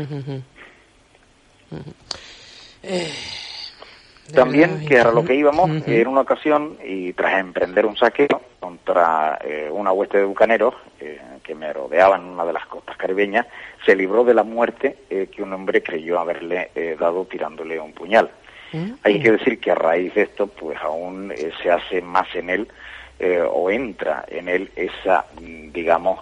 También, que era lo que íbamos, en una ocasión, y tras emprender un saqueo contra una hueste de bucaneros que merodeaban en una de las costas caribeñas, se libró de la muerte que un hombre creyó haberle dado tirándole un puñal. Hay que decir que a raíz de esto, pues aún se hace más en él, o entra en él esa, digamos,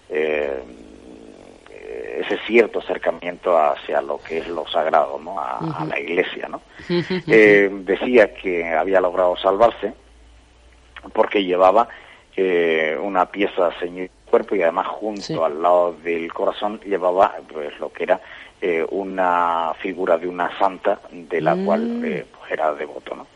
ese cierto acercamiento hacia lo que es lo sagrado, ¿no? A la iglesia, ¿no? Decía que había logrado salvarse porque llevaba una pieza ceñida al cuerpo y además junto al lado del corazón llevaba pues lo que era una figura de una santa de la cual pues era devoto, ¿no?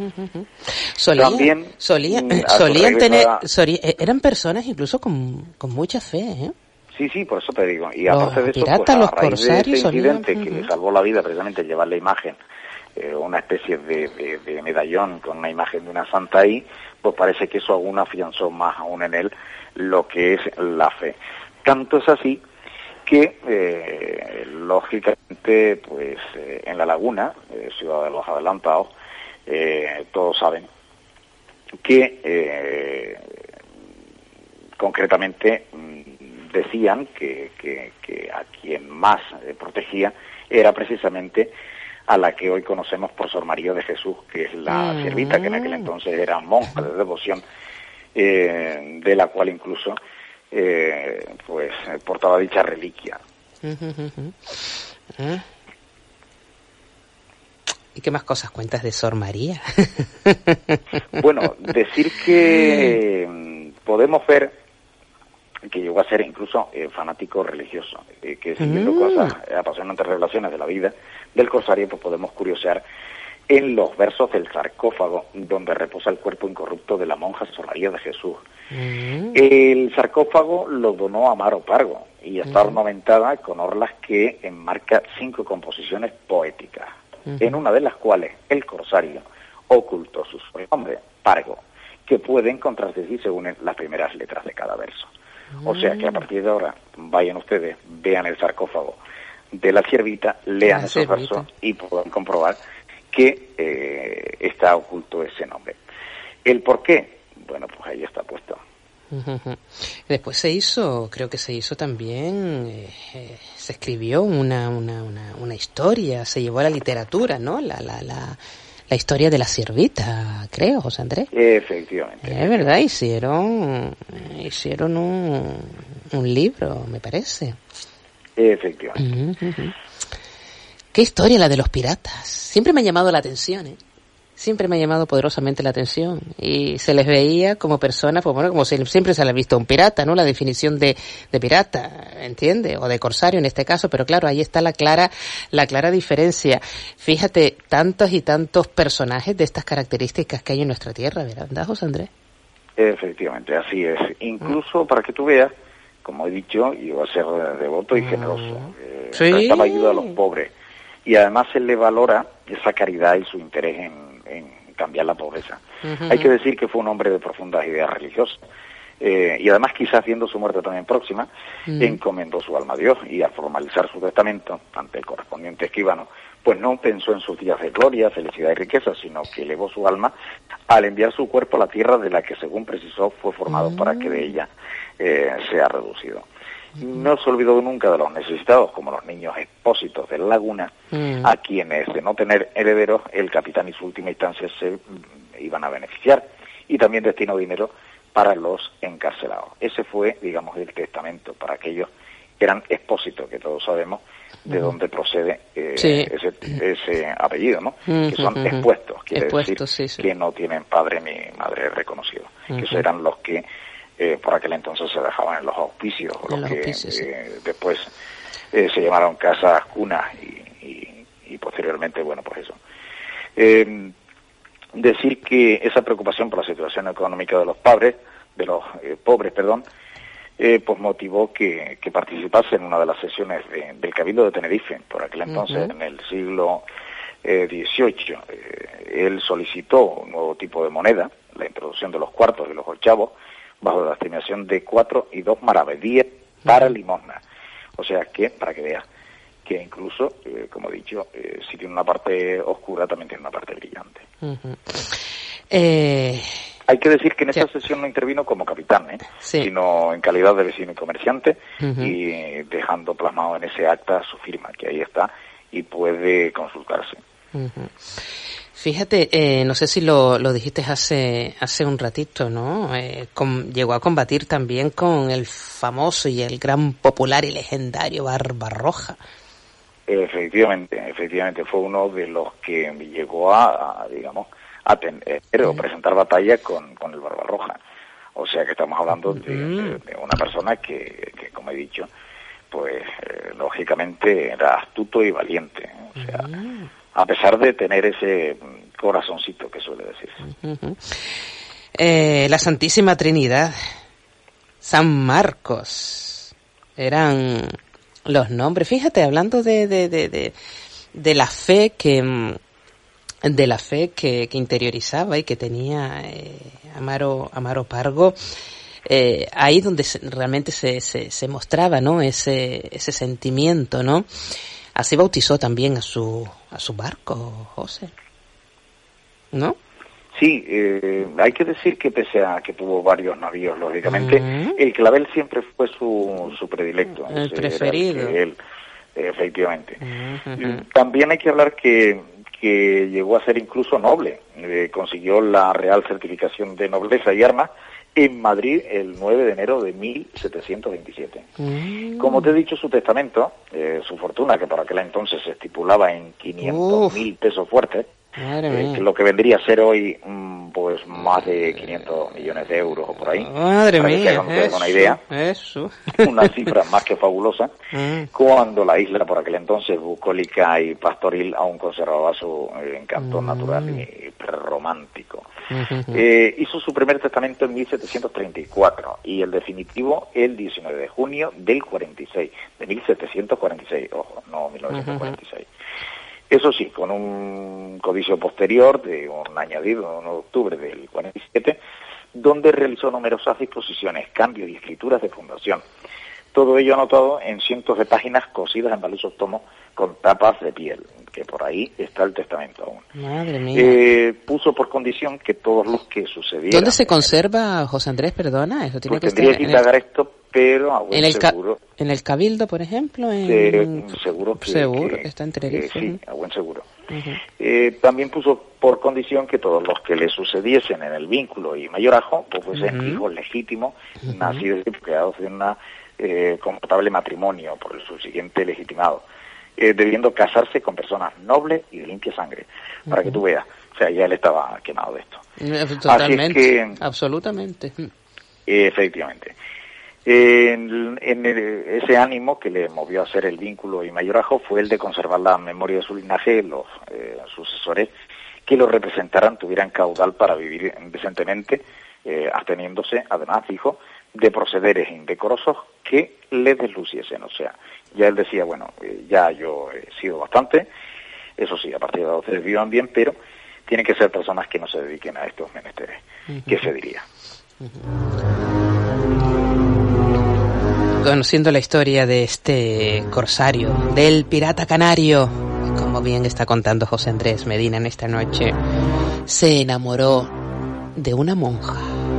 Solían tener, eran personas incluso con mucha fe, ¿eh? Sí, por eso te digo. Y aparte de eso, pues, a raíz de ese incidente que le salvó la vida, precisamente llevar la imagen, una especie de medallón con una imagen de una santa ahí, pues parece que eso aún afianzó más aún en él lo que es la fe. Tanto es así que, lógicamente, pues en La Laguna, ciudad de los adelantados, todos saben que concretamente decían que a quien más protegía era precisamente a la que hoy conocemos por Sor María de Jesús, que es la siervita que en aquel entonces era monja de devoción, de la cual incluso pues portaba dicha reliquia. ¿Y qué más cosas cuentas de Sor María? Bueno, decir que podemos ver que llegó a ser incluso fanático religioso, que siguiendo cosas, apasionantes revelaciones de la vida del corsario, pues podemos curiosear en los versos del sarcófago donde reposa el cuerpo incorrupto de la monja Sor María de Jesús. El sarcófago lo donó Amaro Pargo y está ornamentada con orlas que enmarca 5 composiciones poéticas, en una de las cuales el corsario ocultó su sobrenombre, Pargo, que puede encontrarse si se unen las primeras letras de cada verso. O sea que a partir de ahora, vayan ustedes, vean el sarcófago de la ciervita, lean esos versos y puedan comprobar que está oculto ese nombre. ¿El por qué? Bueno, pues ahí está puesto. Después creo que se hizo también, se escribió una historia, se llevó a la literatura, ¿no? La historia de la ciervita, creo, José Andrés. Efectivamente. Es verdad, hicieron un libro, me parece. Efectivamente. Qué historia la de los piratas. Siempre me ha llamado la atención, ¿eh? Siempre me ha llamado poderosamente la atención. Y se les veía como personas, pues bueno, como si siempre se les ha visto un pirata, ¿no? La definición de pirata, ¿entiende? O de corsario en este caso, pero claro, ahí está la clara diferencia. Fíjate, tantos y tantos personajes de estas características que hay en nuestra tierra, ¿verdad, José Andrés? Efectivamente, así es. Incluso para que tú veas, como he dicho, iba a ser devoto y generoso. Prestaba ayuda a los pobres. Y además se le valora esa caridad y su interés en cambiar la pobreza. Hay que decir que fue un hombre de profundas ideas religiosas. Y además, quizás viendo su muerte también próxima, encomendó su alma a Dios, y al formalizar su testamento ante el correspondiente escribano, pues no pensó en sus días de gloria, felicidad y riqueza, sino que elevó su alma al enviar su cuerpo a la tierra de la que, según precisó, fue formado para que de ella sea reducido. No se olvidó nunca de los necesitados, como los niños expósitos de la laguna, a quienes, de no tener herederos, el capitán y su última instancia se iban a beneficiar, y también destinó dinero para los encarcelados. Ese fue, digamos, el testamento para aquellos que eran expósitos, que todos sabemos de dónde procede ese apellido, ¿no? Que son expuestos, quiere decir que no tienen padre ni madre reconocido, que esos eran los que por aquel entonces se dejaban en los auspicios, los que después se llamaron casas cunas y posteriormente, bueno, pues eso. Decir que esa preocupación por la situación económica de los pobres, pues motivó que participase en una de las sesiones del Cabildo de Tenerife, por aquel entonces, en el siglo XVIII. Él solicitó un nuevo tipo de moneda, la introducción de los cuartos y los ochavos, bajo la estimación de 4 y 2 maravedíes para limosna. O sea que, para que veas, que incluso, como he dicho, si tiene una parte oscura, también tiene una parte brillante. Hay que decir que en esa sesión no intervino como capitán, sino en calidad de vecino y comerciante, y dejando plasmado en ese acta su firma, que ahí está, y puede consultarse. Fíjate, no sé si lo dijiste hace un ratito, ¿no? Llegó a combatir también con el famoso y el gran popular y legendario Barbarroja. Efectivamente, fue uno de los que llegó a presentar batalla con el Barbarroja. O sea que estamos hablando de una persona que, como he dicho, pues lógicamente era astuto y valiente. O sea, a pesar de tener ese corazoncito que suele decirse. La Santísima Trinidad, San Marcos, eran los nombres. Fíjate, hablando de la fe que interiorizaba y que tenía Amaro Pargo, ahí donde realmente se mostraba, ¿no? Ese sentimiento, ¿no? Así bautizó también a su barco, José, ¿no? Sí, hay que decir que pese a que tuvo varios navíos, lógicamente, el clavel siempre fue su predilecto. El preferido. Efectivamente. También hay que hablar que llegó a ser incluso noble. Consiguió la Real Certificación de Nobleza y Armas en Madrid el 9 de enero de 1727. Como te he dicho, su testamento, su fortuna, que por aquel entonces se estipulaba en 500.000 pesos fuertes, lo que vendría a ser hoy pues más de 500 millones de euros o por ahí. Madre mía, una idea, una cifra más que fabulosa, cuando la isla por aquel entonces bucólica y pastoril aún conservaba su encanto natural y prerromántico. Hizo su primer testamento en 1734 y el definitivo el 19 de junio del 46, de 1746, ojo, no 1946. Eso sí, con un codicio posterior de un añadido, 1 de octubre del 47, donde realizó numerosas disposiciones, cambios y escrituras de fundación. Todo ello anotado en cientos de páginas cosidas en valiosos tomos con tapas de piel, que por ahí está el testamento aún. Madre mía. Puso por condición que todos los que sucedieran... ¿Dónde se conserva, José Andrés, perdona? Eso tiene pues que tendría que indagar esto, pero a buen seguro... ¿En el Cabildo, por ejemplo? Seguro que... Seguro, está en Tenerife. Sí, a buen seguro. También puso por condición que todos los que le sucediesen en el vínculo y mayorazgo, pues fuesen hijos legítimos, nacidos y creados en una confortable matrimonio por el subsiguiente legitimado, debiendo casarse con personas nobles y de limpia sangre, para que tú veas. O sea, ya él estaba quemado de esto. Totalmente, así que, absolutamente. Efectivamente. Ese ánimo que le movió a hacer el vínculo y mayorazgo fue el de conservar la memoria de su linaje, los sucesores que lo representaran tuvieran caudal para vivir decentemente, absteniéndose, además, dijo, de procederes indecorosos que le desluciesen. O sea, ya él decía, bueno, ya yo he sido bastante, eso sí, a partir de ahora ustedes vivan bien, pero tienen que ser personas que no se dediquen a estos menesteres. ¿Qué se diría? Conociendo la historia de este corsario, del pirata canario, como bien está contando José Andrés Medina en esta noche, se enamoró de una monja.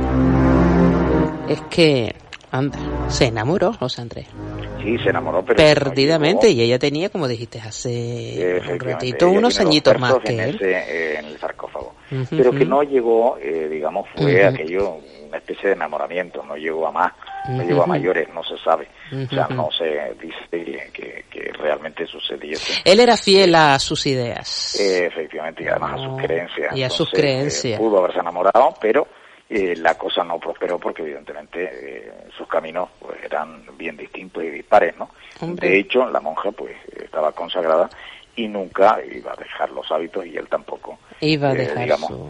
Es que, anda, se enamoró José Andrés. Sí, se enamoró, pero... Perdidamente, y ella tenía, como dijiste hace un ratito, unos añitos más que él. En el sarcófago. Pero que no llegó, digamos, fue aquello, una especie de enamoramiento, no llegó a más, no llegó a mayores, no se sabe. O sea, no se dice que realmente sucediese. Él era fiel a sus ideas. Efectivamente, y además a sus creencias. Y a sus creencias. Pudo haberse enamorado, pero... la cosa no prosperó porque evidentemente sus caminos pues eran bien distintos y dispares, ¿no? Hombre. De hecho, la monja pues estaba consagrada y nunca iba a dejar los hábitos y él tampoco. Iba a dejar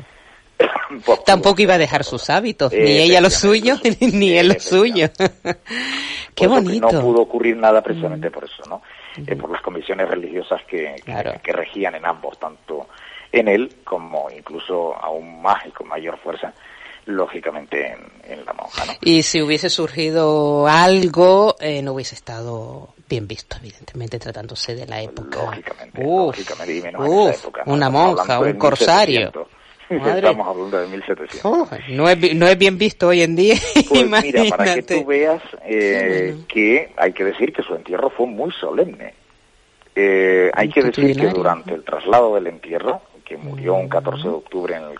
tampoco iba a dejar sus hábitos, ni ella los suyos, ni él los suyos. Qué bonito. No pudo ocurrir nada precisamente por eso, ¿no? Por las convicciones religiosas que regían en ambos, tanto en él como incluso aún más y con mayor fuerza lógicamente en la monja, ¿no? Y si hubiese surgido algo, no hubiese estado bien visto, evidentemente, tratándose de la época. Lógicamente, y menos en esa época, ¿no? Una monja, un corsario. Estamos hablando de 1700. No es bien visto hoy en día. Pues imagínate. Mira, para que tú veas que hay que decir que su entierro fue muy solemne. Hay que decir que durante el traslado del entierro, que murió un 14 de octubre en el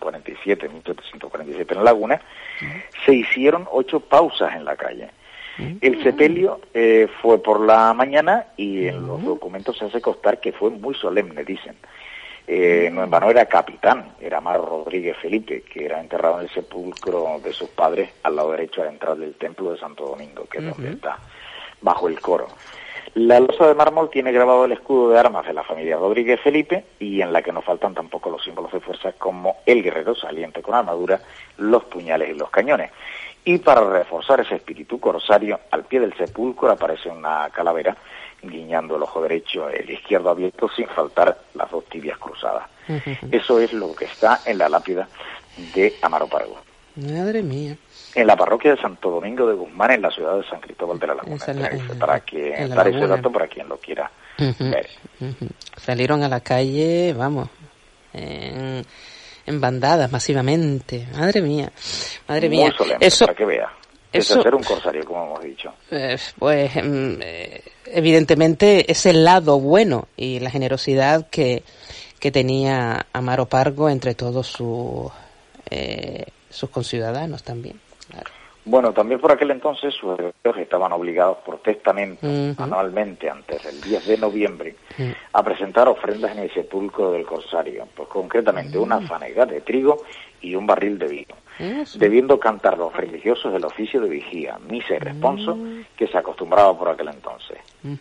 1747 en Laguna, se hicieron 8 pausas en la calle. El sepelio fue por la mañana y en los documentos se hace constar que fue muy solemne, dicen. No en vano era capitán, era Amaro Rodríguez Felipe, que era enterrado en el sepulcro de sus padres al lado derecho a la entrada del templo de Santo Domingo, que es donde está, bajo el coro. La losa de mármol tiene grabado el escudo de armas de la familia Rodríguez Felipe y en la que no faltan tampoco los símbolos de fuerza como el guerrero saliente con armadura, los puñales y los cañones. Y para reforzar ese espíritu corsario, al pie del sepulcro aparece una calavera guiñando el ojo derecho, el izquierdo abierto, sin faltar las 2 tibias cruzadas. Eso es lo que está en la lápida de Amaro Pargo. Madre mía. En la parroquia de Santo Domingo de Guzmán, en la ciudad de San Cristóbal de la Laguna. Para que dar ese dato para quien lo quiera ver. Salieron a la calle, vamos, en bandadas masivamente. Madre mía. Muy solemne, para que vea. Es ser un corsario, como hemos dicho. Pues, evidentemente, es el lado bueno y la generosidad que tenía Amaro Pargo entre todos sus conciudadanos también. Claro. Bueno, también por aquel entonces sus herederos estaban obligados por testamento anualmente antes del 10 de noviembre a presentar ofrendas en el sepulcro del corsario, pues concretamente una fanega de trigo y un barril de vino, debiendo cantar los religiosos del oficio de vigía, misa y responso que se acostumbraba por aquel entonces.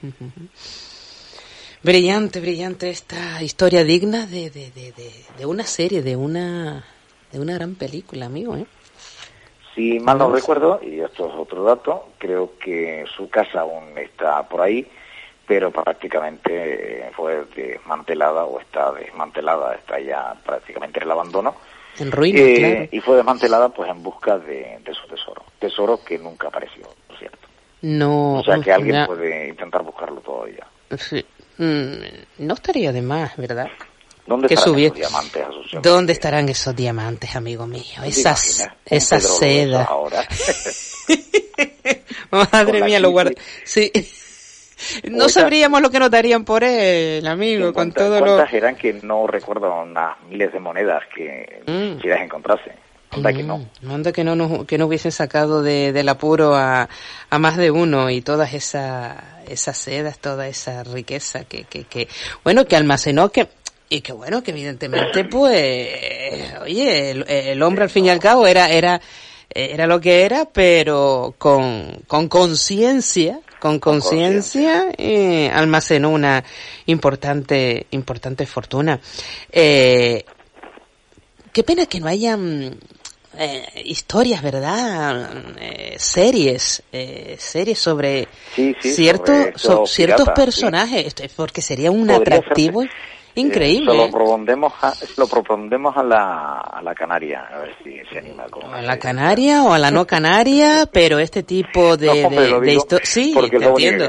Brillante esta historia digna de una serie, de una gran película, amigo, ¿eh? Si mal no recuerdo, y esto es otro dato, creo que su casa aún está por ahí, pero prácticamente fue desmantelada o está desmantelada, está ya prácticamente en el abandono. En ruinas, claro. Y fue desmantelada pues en busca de su tesoro que nunca apareció, por cierto. No. O sea que alguien puede intentar buscarlo todavía. Sí. No estaría de más, ¿verdad? ¿Dónde estarán esos diamantes, Asunción? ¿Dónde estarán esos diamantes, amigo mío? Esa seda. Madre mía, lo guarda. Sí. No sabríamos lo que nos darían por él, amigo, con todo lo... ¿Cuántas eran que no recuerdo unas miles de monedas que si las encontrase? Anda que no. Anda que no hubiesen sacado del apuro a más de uno, y todas esas sedas, toda esa riqueza que almacenó, y que bueno, que evidentemente pues, oye, el hombre al fin y al cabo era lo que era, pero con conciencia, almacenó una importante fortuna. Qué pena que no hayan historias, ¿verdad? Series sobre ciertos personajes, porque sería un atractivo increíble. Lo propondremos a la Canaria, a ver si se anima. A la Canaria o a la no Canaria, pero este tipo de historias... Sí, porque te entiendo.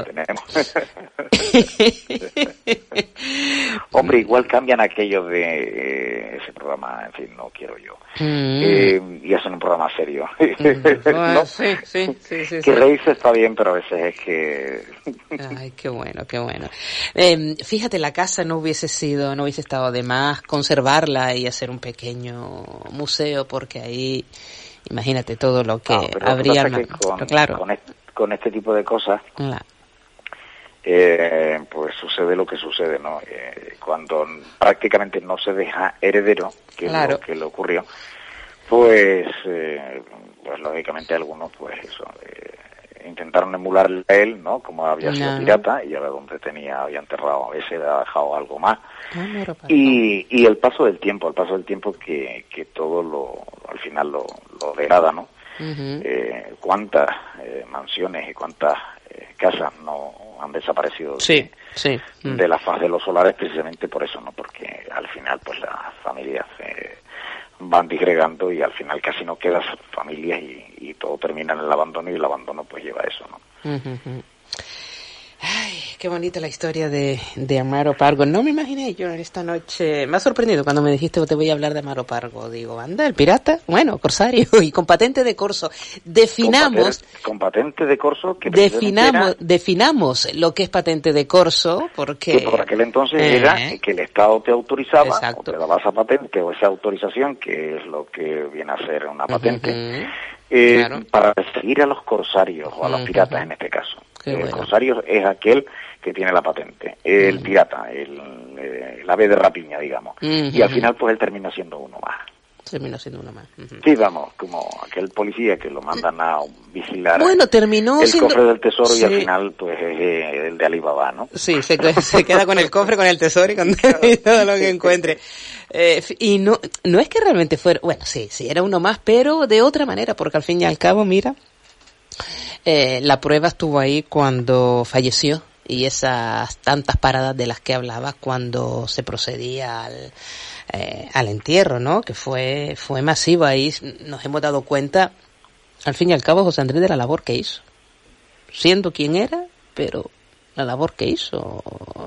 Hombre, igual cambian aquello de ese programa, en fin, no quiero yo. Y hacen un programa serio. ¿No? Sí. Que reírse está bien, pero a veces es que... Ay, qué bueno. Fíjate, la casa no hubiese estado de más conservarla y hacer un pequeño museo, porque ahí, imagínate todo lo que habría. Con este tipo de cosas, pues sucede lo que sucede, ¿no? Cuando prácticamente no se deja heredero, que es lo que le ocurrió, pues lógicamente algunos, pues eso, intentaron emularle a él, ¿no? Como había sido pirata, y ahora donde había enterrado, a veces había dejado algo más. Y el paso del tiempo que todo al final lo degrada, ¿no? Cuántas mansiones y cuántas casas no han desaparecido de la faz de los solares, precisamente por eso, ¿no? Porque al final pues las familias van disgregando y al final casi no quedan familias y todo termina en el abandono, y el abandono pues lleva a eso, ¿no? Ay, qué bonita la historia de Amaro Pargo. No me imaginé yo esta noche. Me ha sorprendido cuando me dijiste que te voy a hablar de Amaro Pargo. Digo, anda, el pirata, bueno, corsario y con patente de corso. Definamos... Con patente de corso que definamos lo que es patente de corso, porque... Que por aquel entonces era que el Estado te autorizaba, o te daba esa patente o esa autorización, que es lo que viene a ser una patente, para perseguir a los corsarios o a los piratas en este caso. El corsario es aquel que tiene la patente, el pirata, el ave de rapiña, digamos. Y al final pues él termina siendo uno más. Sí, vamos, como aquel policía que lo mandan a vigilar el cofre del tesoro, y al final pues es el de Alibaba, ¿no? Sí, se queda con el cofre, con el tesoro y con todo lo que encuentre. Y no es que realmente fuera, bueno, sí, era uno más, pero de otra manera, porque al fin y al cabo, mira, la prueba estuvo ahí cuando falleció, y esas tantas paradas de las que hablaba cuando se procedía al entierro, ¿no? Que fue masivo. Ahí nos hemos dado cuenta, al fin y al cabo, José Andrés, de la labor que hizo, siendo quien era, pero la labor que hizo,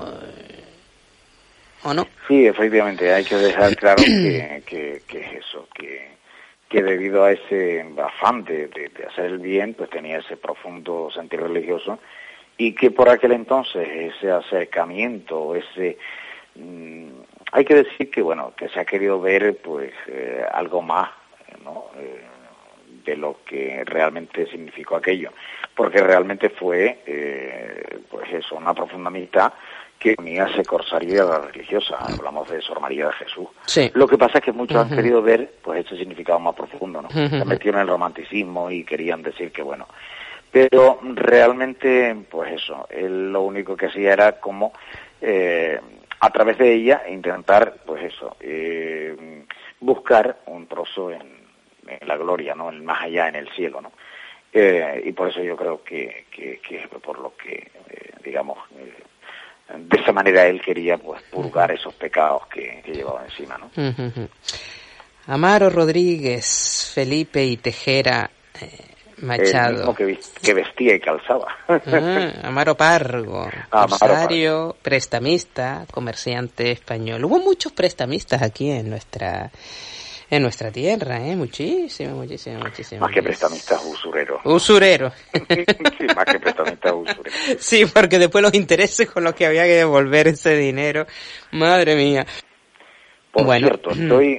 ¿o no? Sí, efectivamente, hay que dejar claro que es eso, que debido a ese afán de hacer el bien, pues tenía ese profundo sentido religioso, y que por aquel entonces ese acercamiento, hay que decir que bueno, que se ha querido ver pues algo más, ¿no? De lo que realmente significó aquello, porque realmente fue pues eso, una profunda amistad que unía ese corsario y a la religiosa. Hablamos de Sor María de Jesús. Sí. Lo que pasa es que muchos han querido ver pues ese significado más profundo, ¿no? Se metieron en el romanticismo y querían decir que bueno, pero realmente pues eso, él lo único que hacía era como a través de ella intentar pues eso, buscar un trozo en la gloria, ¿no? En más allá, en el cielo, ¿no? Y por eso yo creo que por lo que digamos de esa manera él quería pues purgar esos pecados que llevaba encima, ¿no? Amaro Rodríguez, Felipe y Tejera Machado. El mismo que vestía y calzaba. Amaro Pargo, empresario, prestamista, comerciante español. Hubo muchos prestamistas aquí en nuestra tierra, muchísimo. Más que prestamistas, usureros. Usureros. Sí, más que prestamistas, usureros. Sí, porque después los intereses con los que había que devolver ese dinero, madre mía. Por cierto,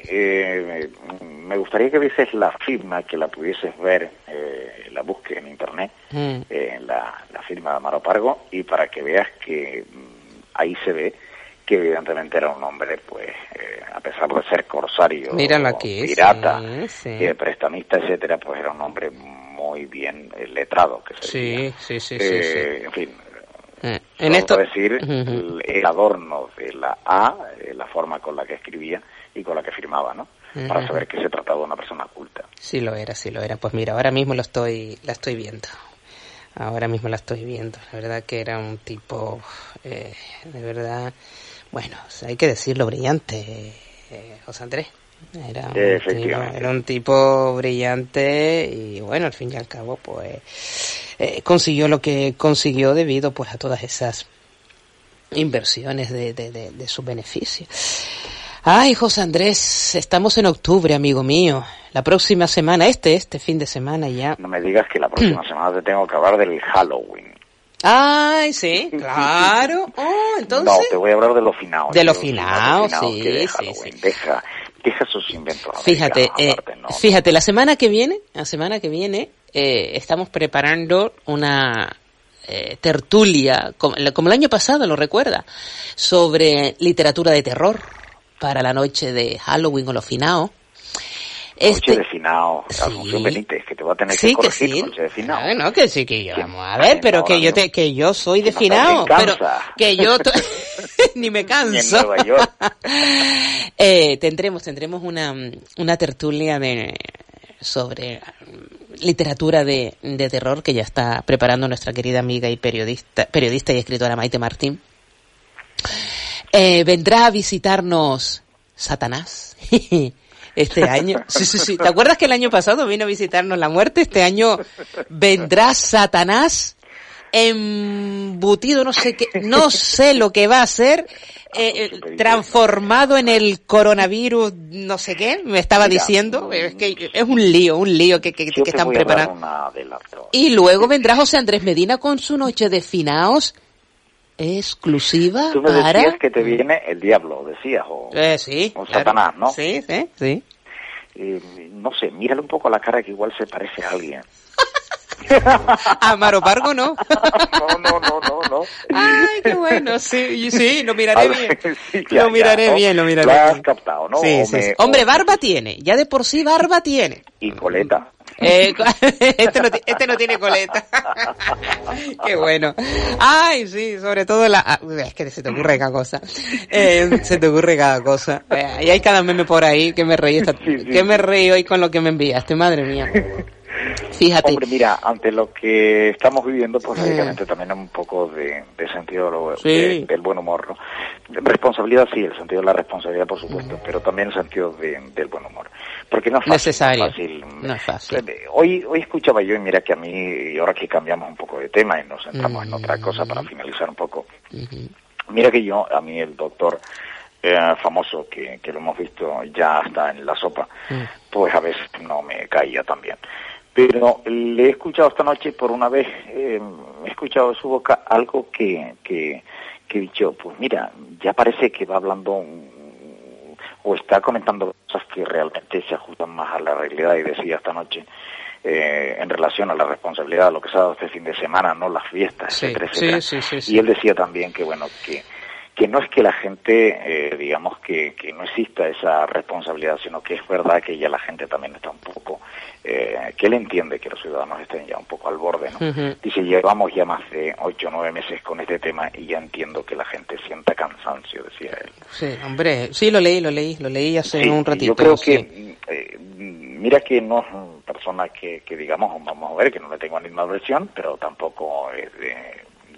me gustaría que vieses la firma, que la pudieses ver, la busques en internet, la firma de Amaro Pargo, y para que veas que ahí se ve que evidentemente era un hombre, pues, a pesar de ser corsario, aquí, pirata, sí. Prestamista, etcétera, pues era un hombre muy bien letrado, que se diría. Sí. En fin, en esto decir el adorno de la A, la forma con la que escribía y con la que firmaba, ¿no? Para saber que se trataba de una persona culta. Sí lo era. Pues mira, ahora mismo la estoy viendo. Ahora mismo la estoy viendo. La verdad que era un tipo, de verdad, bueno, hay que decirlo, brillante, José Andrés. Era un tipo brillante y bueno, al fin y al cabo, pues, consiguió lo que consiguió debido, pues, a todas esas inversiones de sus beneficios. Ay, José Andrés, estamos en octubre, amigo mío. La próxima semana, este fin de semana ya. No me digas que la próxima semana te tengo que hablar del Halloween. Ay, sí, claro. Entonces. No, te voy a hablar de los finaos. De los finaos, sí. Deja sus inventos. Fíjate, la semana que viene, estamos preparando una tertulia, como el año pasado, lo recuerda, sobre literatura de terror para la noche de Halloween o los finaos. Noche de finao, Asunción Benítez, que te va a tener que corregir, noche de finao. No, que sí, que yo, vamos a ver, pero que yo soy de finao, pero que yo ni me canso. Ni en Nueva York. Tendremos una tertulia sobre literatura de terror que ya está preparando nuestra querida amiga y periodista y escritora Maite Martín. Vendrá a visitarnos Satanás. Este año, sí. ¿Te acuerdas que el año pasado vino a visitarnos la muerte? Este año vendrá Satanás embutido, no sé lo que va a hacer, transformado en el coronavirus, no sé qué, me estaba diciendo, es que es un lío que están preparando. Y luego vendrá José Andrés Medina con su noche de finaos exclusiva. Tú me decías que te viene el diablo, decías, o sí, claro. Satanás, ¿no? Sí. No sé, mírale un poco a la cara que igual se parece a alguien. Amaro Pargo, ¿no? No. Ay, qué bueno, sí, lo miraré bien. Sí, lo miraré bien. Lo has captado, ¿no? Sí. Hombre, barba tiene, ya de por sí barba tiene. Y coleta. Este no tiene coleta. Qué bueno. Ay, sí, sobre todo es que se te ocurre cada cosa. Y hay cada meme por ahí que me reí que me reí hoy con lo que me enviaste, madre mía. Fíjate. Hombre, mira, ante lo que estamos viviendo, pues lógicamente también un poco de sentido del buen humor, ¿no? Responsabilidad, sí, el sentido de la responsabilidad, por supuesto, pero también el sentido del buen humor. Porque no es fácil. Necesario. No es fácil. Hoy escuchaba yo, y mira que a mí, y ahora que cambiamos un poco de tema y nos centramos en otra cosa para finalizar un poco, mira que a mí el doctor famoso, que lo hemos visto ya hasta en la sopa, pues a veces no me caía tan bien. Pero le he escuchado esta noche por una vez, he escuchado de su boca algo que he dicho, pues mira, ya parece que va hablando o está comentando cosas que realmente se ajustan más a la realidad, y decía esta noche, en relación a la responsabilidad de lo que se ha dado este fin de semana, no las fiestas, etcétera. Sí. Y él decía también que bueno, que no es que la gente, digamos que no exista esa responsabilidad, sino que es verdad que ya la gente también está un poco, que él entiende que los ciudadanos estén ya un poco al borde, ¿no? Dice, llevamos ya más de 8 o 9 meses con este tema y ya entiendo que la gente sienta cansancio, decía él. Sí, hombre, sí, lo leí hace un ratito. Yo creo que, mira que no es una persona que digamos, vamos a ver, que no le tengo ninguna versión, pero tampoco es de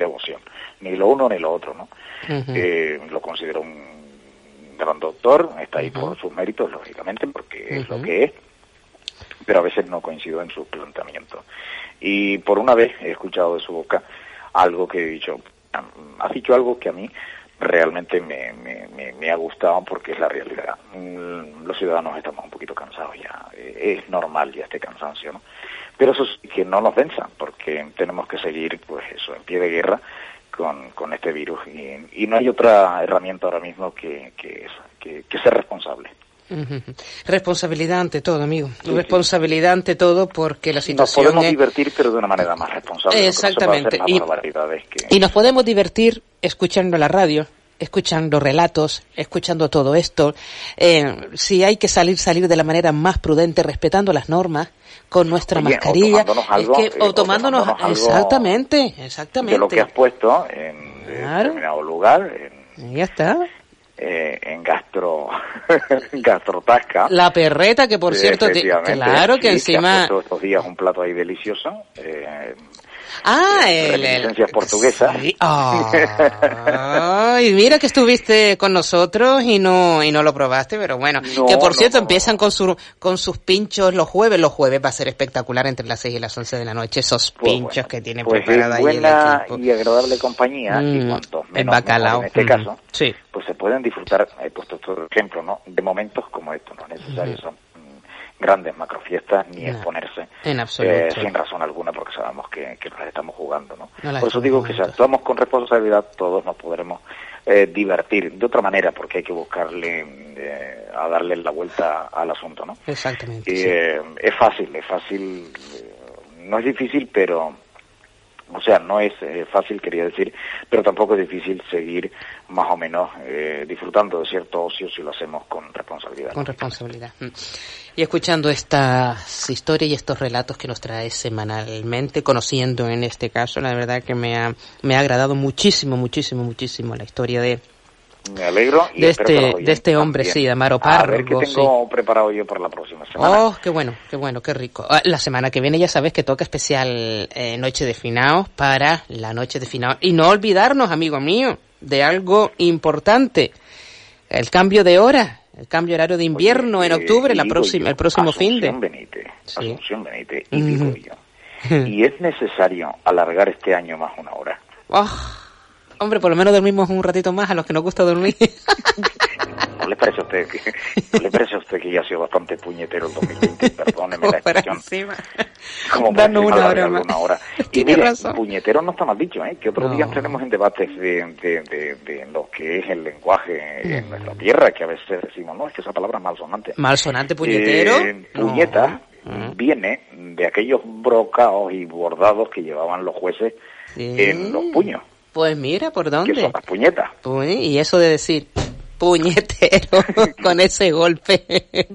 devoción, ni lo uno ni lo otro, ¿no? Lo considero un gran doctor, está ahí por sus méritos, lógicamente, porque es lo que es, pero a veces no coincido en sus planteamientos. Y por una vez he escuchado de su boca algo que he dicho, ha dicho algo que a mí realmente me ha gustado porque es la realidad. Los ciudadanos estamos un poquito cansados ya, es normal ya este cansancio, ¿no? Pero eso sí, que no nos venzan, porque tenemos que seguir, pues eso, en pie de guerra con este virus, y no hay otra herramienta ahora mismo que ser responsable. Responsabilidad ante todo, amigo. Responsabilidad ante todo, porque la situación nos podemos divertir, pero de una manera más responsable. Exactamente. Y nos podemos divertir escuchando la radio, escuchando relatos, escuchando todo esto. Si hay que salir de la manera más prudente, respetando las normas, con nuestra mascarilla, o tomándonos algo, exactamente. De lo que has puesto en determinado lugar. Ya está. En Gastrotasca. La perreta, que por cierto, claro que encima... Que estos días un plato ahí delicioso. Reminiscencias portuguesas. Sí. Ay, mira que estuviste con nosotros y no lo probaste, pero bueno. Que por cierto empiezan con sus pinchos los jueves. Los jueves va a ser espectacular entre las 6 y las 11 de la noche. Esos pinchos que tienen preparado ahí el equipo. Y agradable compañía, y cuantos menos, el bacalao. En este caso, sí, pues se pueden disfrutar, he puesto otro ejemplo, ¿no? De momentos como estos, no es necesario, son grandes macrofiestas ni exponerse en absoluto, sin razón alguna, porque sabemos que nos estamos jugando, ¿no? Por eso digo que si actuamos con responsabilidad todos nos podremos divertir de otra manera, porque hay que buscarle a darle la vuelta al asunto, ¿no? Exactamente. Y es fácil, no es difícil, pero o sea, no es fácil, quería decir, pero tampoco es difícil seguir más o menos disfrutando de cierto ocio si lo hacemos con responsabilidad. Con responsabilidad. Y escuchando estas historias y estos relatos que nos trae semanalmente, conociendo en este caso, la verdad que me ha agradado muchísimo la historia de... Me alegro y de este hombre, también. Sí, de Amaro Pargo. A ver qué tengo preparado yo para la próxima semana. Oh, qué bueno, qué rico. La semana que viene ya sabes que toca especial Noche de Finaos para la Noche de Finaos. Y no olvidarnos, amigo mío, de algo importante. El cambio de hora, el cambio horario de invierno en octubre, el próximo fin de... Asunción Benítez, y digo yo. Y es necesario alargar este año más una hora. Hombre, por lo menos dormimos un ratito más a los que nos gusta dormir. ¿No le parece a usted que ya ha sido bastante puñetero el 2020? Perdóneme la expresión. Como darnos una hora más. Y mire, puñetero no está mal dicho, ¿eh? Que otros días tenemos en debates de lo que es el lenguaje en nuestra tierra, que a veces decimos, no, es que esa palabra es malsonante. ¿Malsonante, puñetero? Puñeta viene de aquellos brocados y bordados que llevaban los jueces en los puños. Pues mira, ¿por dónde? Que son las puñetas. Y eso de decir puñetero con ese golpe,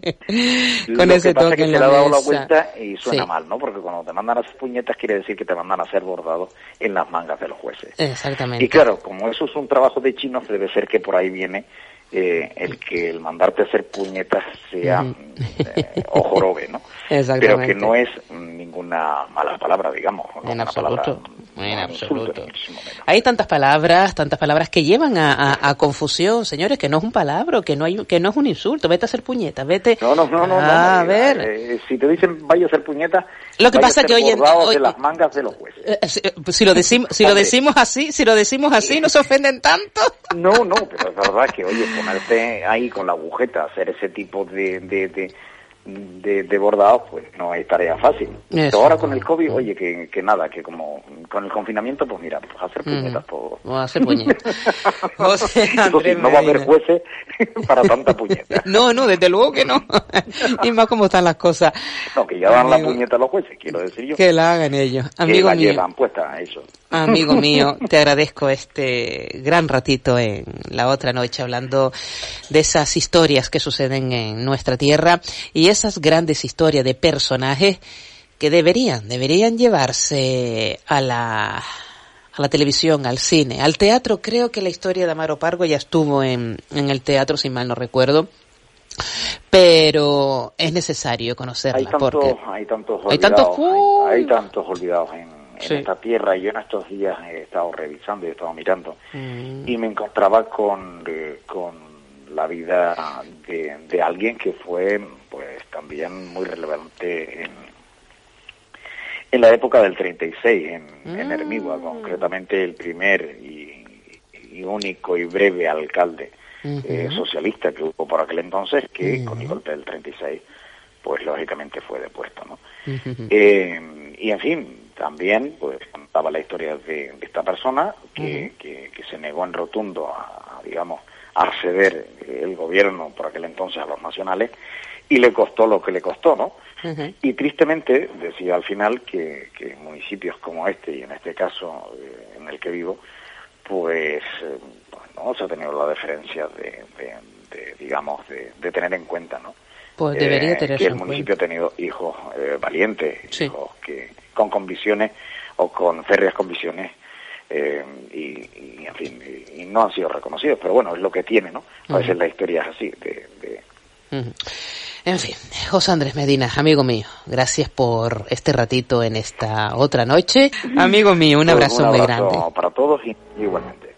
con ese toque en la mesa. Lo que pasa es que se le ha dado la vuelta y suena mal, ¿no? Porque cuando te mandan a hacer puñetas quiere decir que te mandan a hacer bordados en las mangas de los jueces. Exactamente. Y claro, como eso es un trabajo de chinos, debe ser que por ahí viene el que el mandarte a hacer puñetas sea o jorobe, ¿no? Pero que no es ninguna mala palabra, digamos. En absoluto. En absoluto. Hay tantas palabras que llevan a confusión, señores, que no es un palabra, que no es un insulto. Vete a hacer puñetas, vete. No. A ver. Si te dicen vaya a hacer puñetas, lo que pasa que hoy de las mangas de los jueces. Si lo decimos así, ¿no se ofenden tanto? No, pero es verdad que, oye, ponerte ahí con la agujeta, hacer ese tipo de bordados, pues no es tarea fácil. Pero ahora con el COVID, oye, que nada, que como con el confinamiento, pues mira, pues hacer puñetas todo. Hacer puñetas. No va a haber jueces para tanta puñeta. No, desde luego que no. Y más como están las cosas. No, que ya dan la puñeta a los jueces, quiero decir yo. Que la hagan ellos. Amigo mío. Que la llevan puesta, eso. Amigo mío, te agradezco este gran ratito en la otra noche hablando de esas historias que suceden en nuestra tierra y esas grandes historias de personajes que deberían llevarse a la televisión, al cine, al teatro. Creo que la historia de Amaro Pargo ya estuvo en el teatro, si mal no recuerdo. Pero es necesario conocerla. Hay tantos olvidados esta tierra. Y yo en estos días he estado revisando y he estado mirando y me encontraba con la vida de alguien que fue pues también muy relevante en la época del 36 en Hermigua, concretamente el primer y único y breve alcalde socialista que hubo por aquel entonces, que con el golpe del 36 pues lógicamente fue depuesto, ¿no? Y en fin, también pues contaba la historia de esta persona que se negó en rotundo a ceder el gobierno por aquel entonces a los nacionales, y le costó lo que le costó, ¿no? Y tristemente decía al final que municipios como este, y en este caso en el que vivo, pues no se ha tenido la deferencia de tener en cuenta, ¿no? Pues debería tenerse que el en municipio cuenta. ha tenido hijos valientes, hijos que con convicciones o con férreas convicciones, y en fin, y no han sido reconocidos, pero bueno, es lo que tiene, ¿no? A veces la historia es así, En fin, José Andrés Medina, amigo mío, gracias por este ratito en esta otra noche. Amigo mío, un abrazo muy grande. Para todos y igualmente.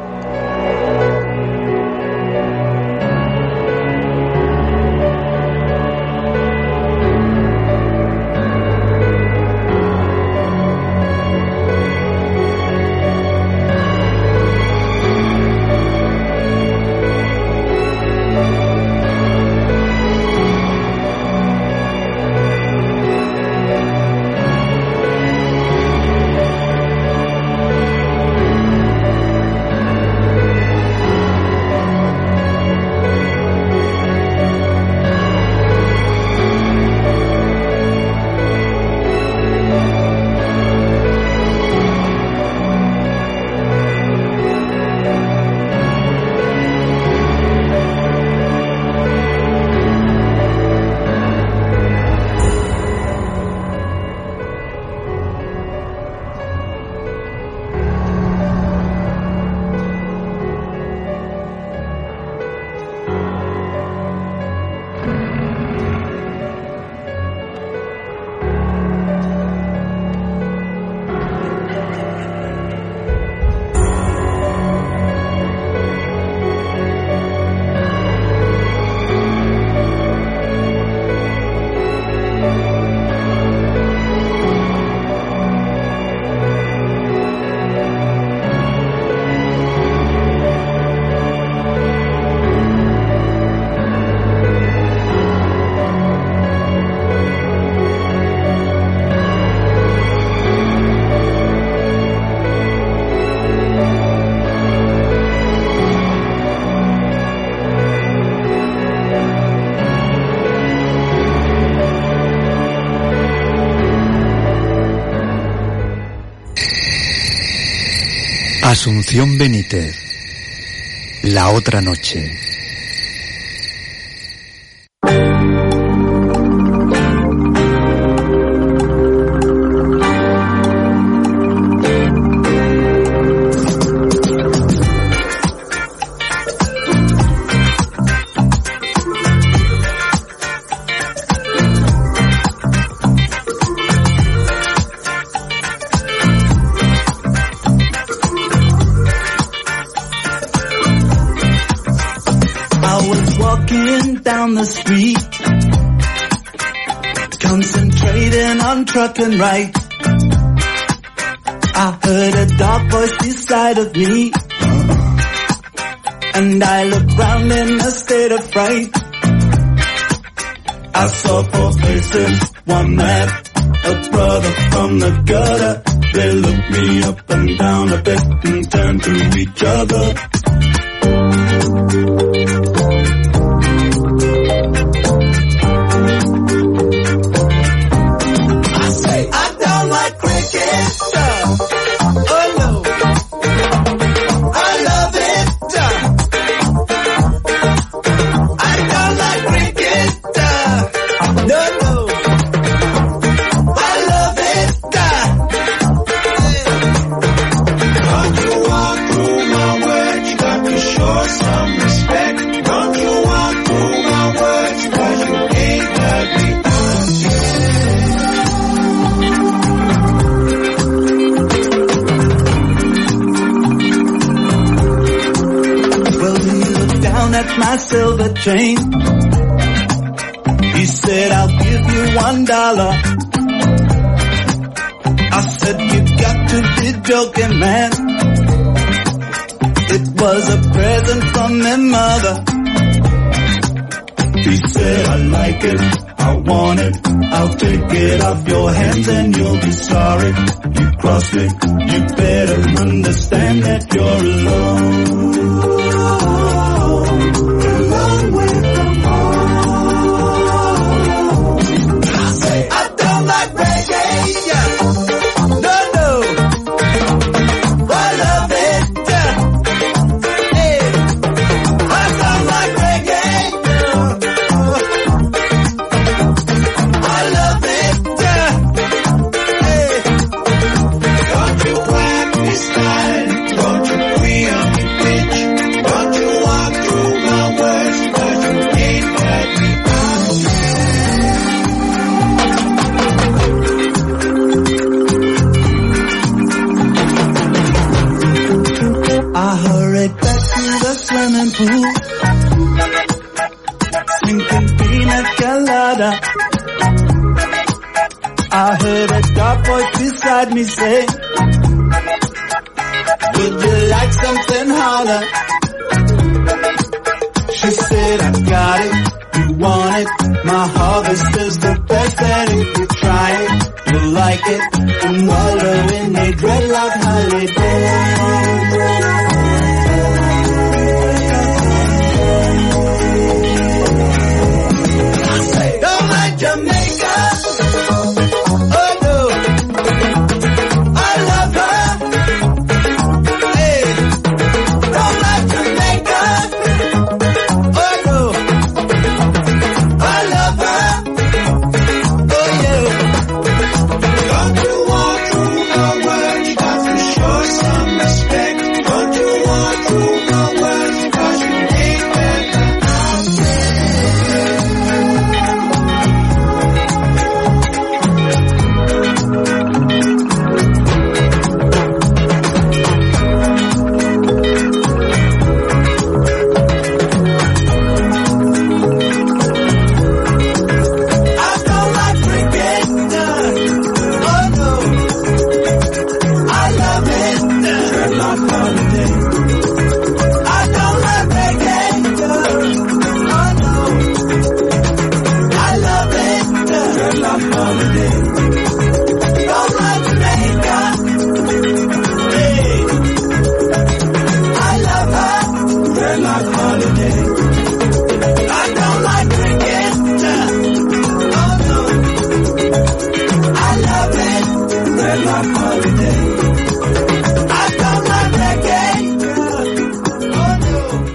Asunción Benítez, La Otra Noche. The street, concentrating on trucking right. I heard a dark voice beside of me, and I looked round in a state of fright. I saw four faces, one man, a brother from the gutter. They looked me up and down a bit and turned to each other. Show some respect. the train. He said, I'll give you $1. I said, you got to be joking, man. It was a present from my mother. He said, I like it, I want it, I'll take it off your hands and you'll be sorry. You crossed me, you better understand that you're alone. A long way from home. I say, I don't like reggae, no, no, I love it, hey, I don't like reggae, I love it, hey, don't you whack me style, don't you queer me bitch, don't you walk through my words, 'cause you ain't got me I hurried back to the swimming pool, drinking pina colada. I heard a dark voice beside me say, would you like something harder? She said, I got it, you want it, my harvest is the best, and if you try it, you'll like it, and wallow in a dreadlock holiday. Don't like Jamaica, oh no, I love her, hey, don't like Jamaica, oh no, I love her, oh yeah, don't you walk through my words, got to show some respect, don't you walk through my words, 'cause you ain't better out there. I don't like cricket, oh no, I love it, dreadlock holiday. I don't like reggae, oh no, I love it, dreadlock holiday. Don't like Jamaica, hey, I love her, dreadlock holiday. I don't like cricket, oh no, I love it, dreadlock holiday. I don't like reggae, oh no.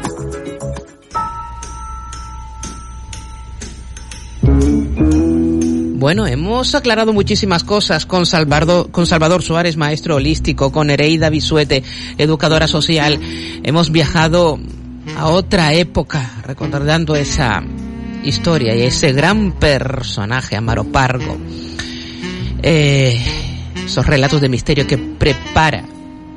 Bueno, hemos aclarado muchísimas cosas con Salvador Suárez, maestro holístico, con Nereida Bisuete, educadora social. Hemos viajado a otra época, recordando esa historia y ese gran personaje, Amaro Pargo. Esos relatos de misterio que prepara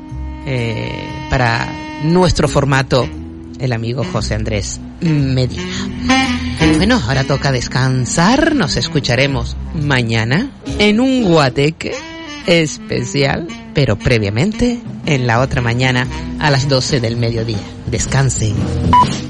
para nuestro formato el amigo José Andrés Medina. Bueno, ahora toca descansar. Nos escucharemos mañana en un guateque especial, pero previamente en la otra mañana a las 12 del mediodía. Descansen.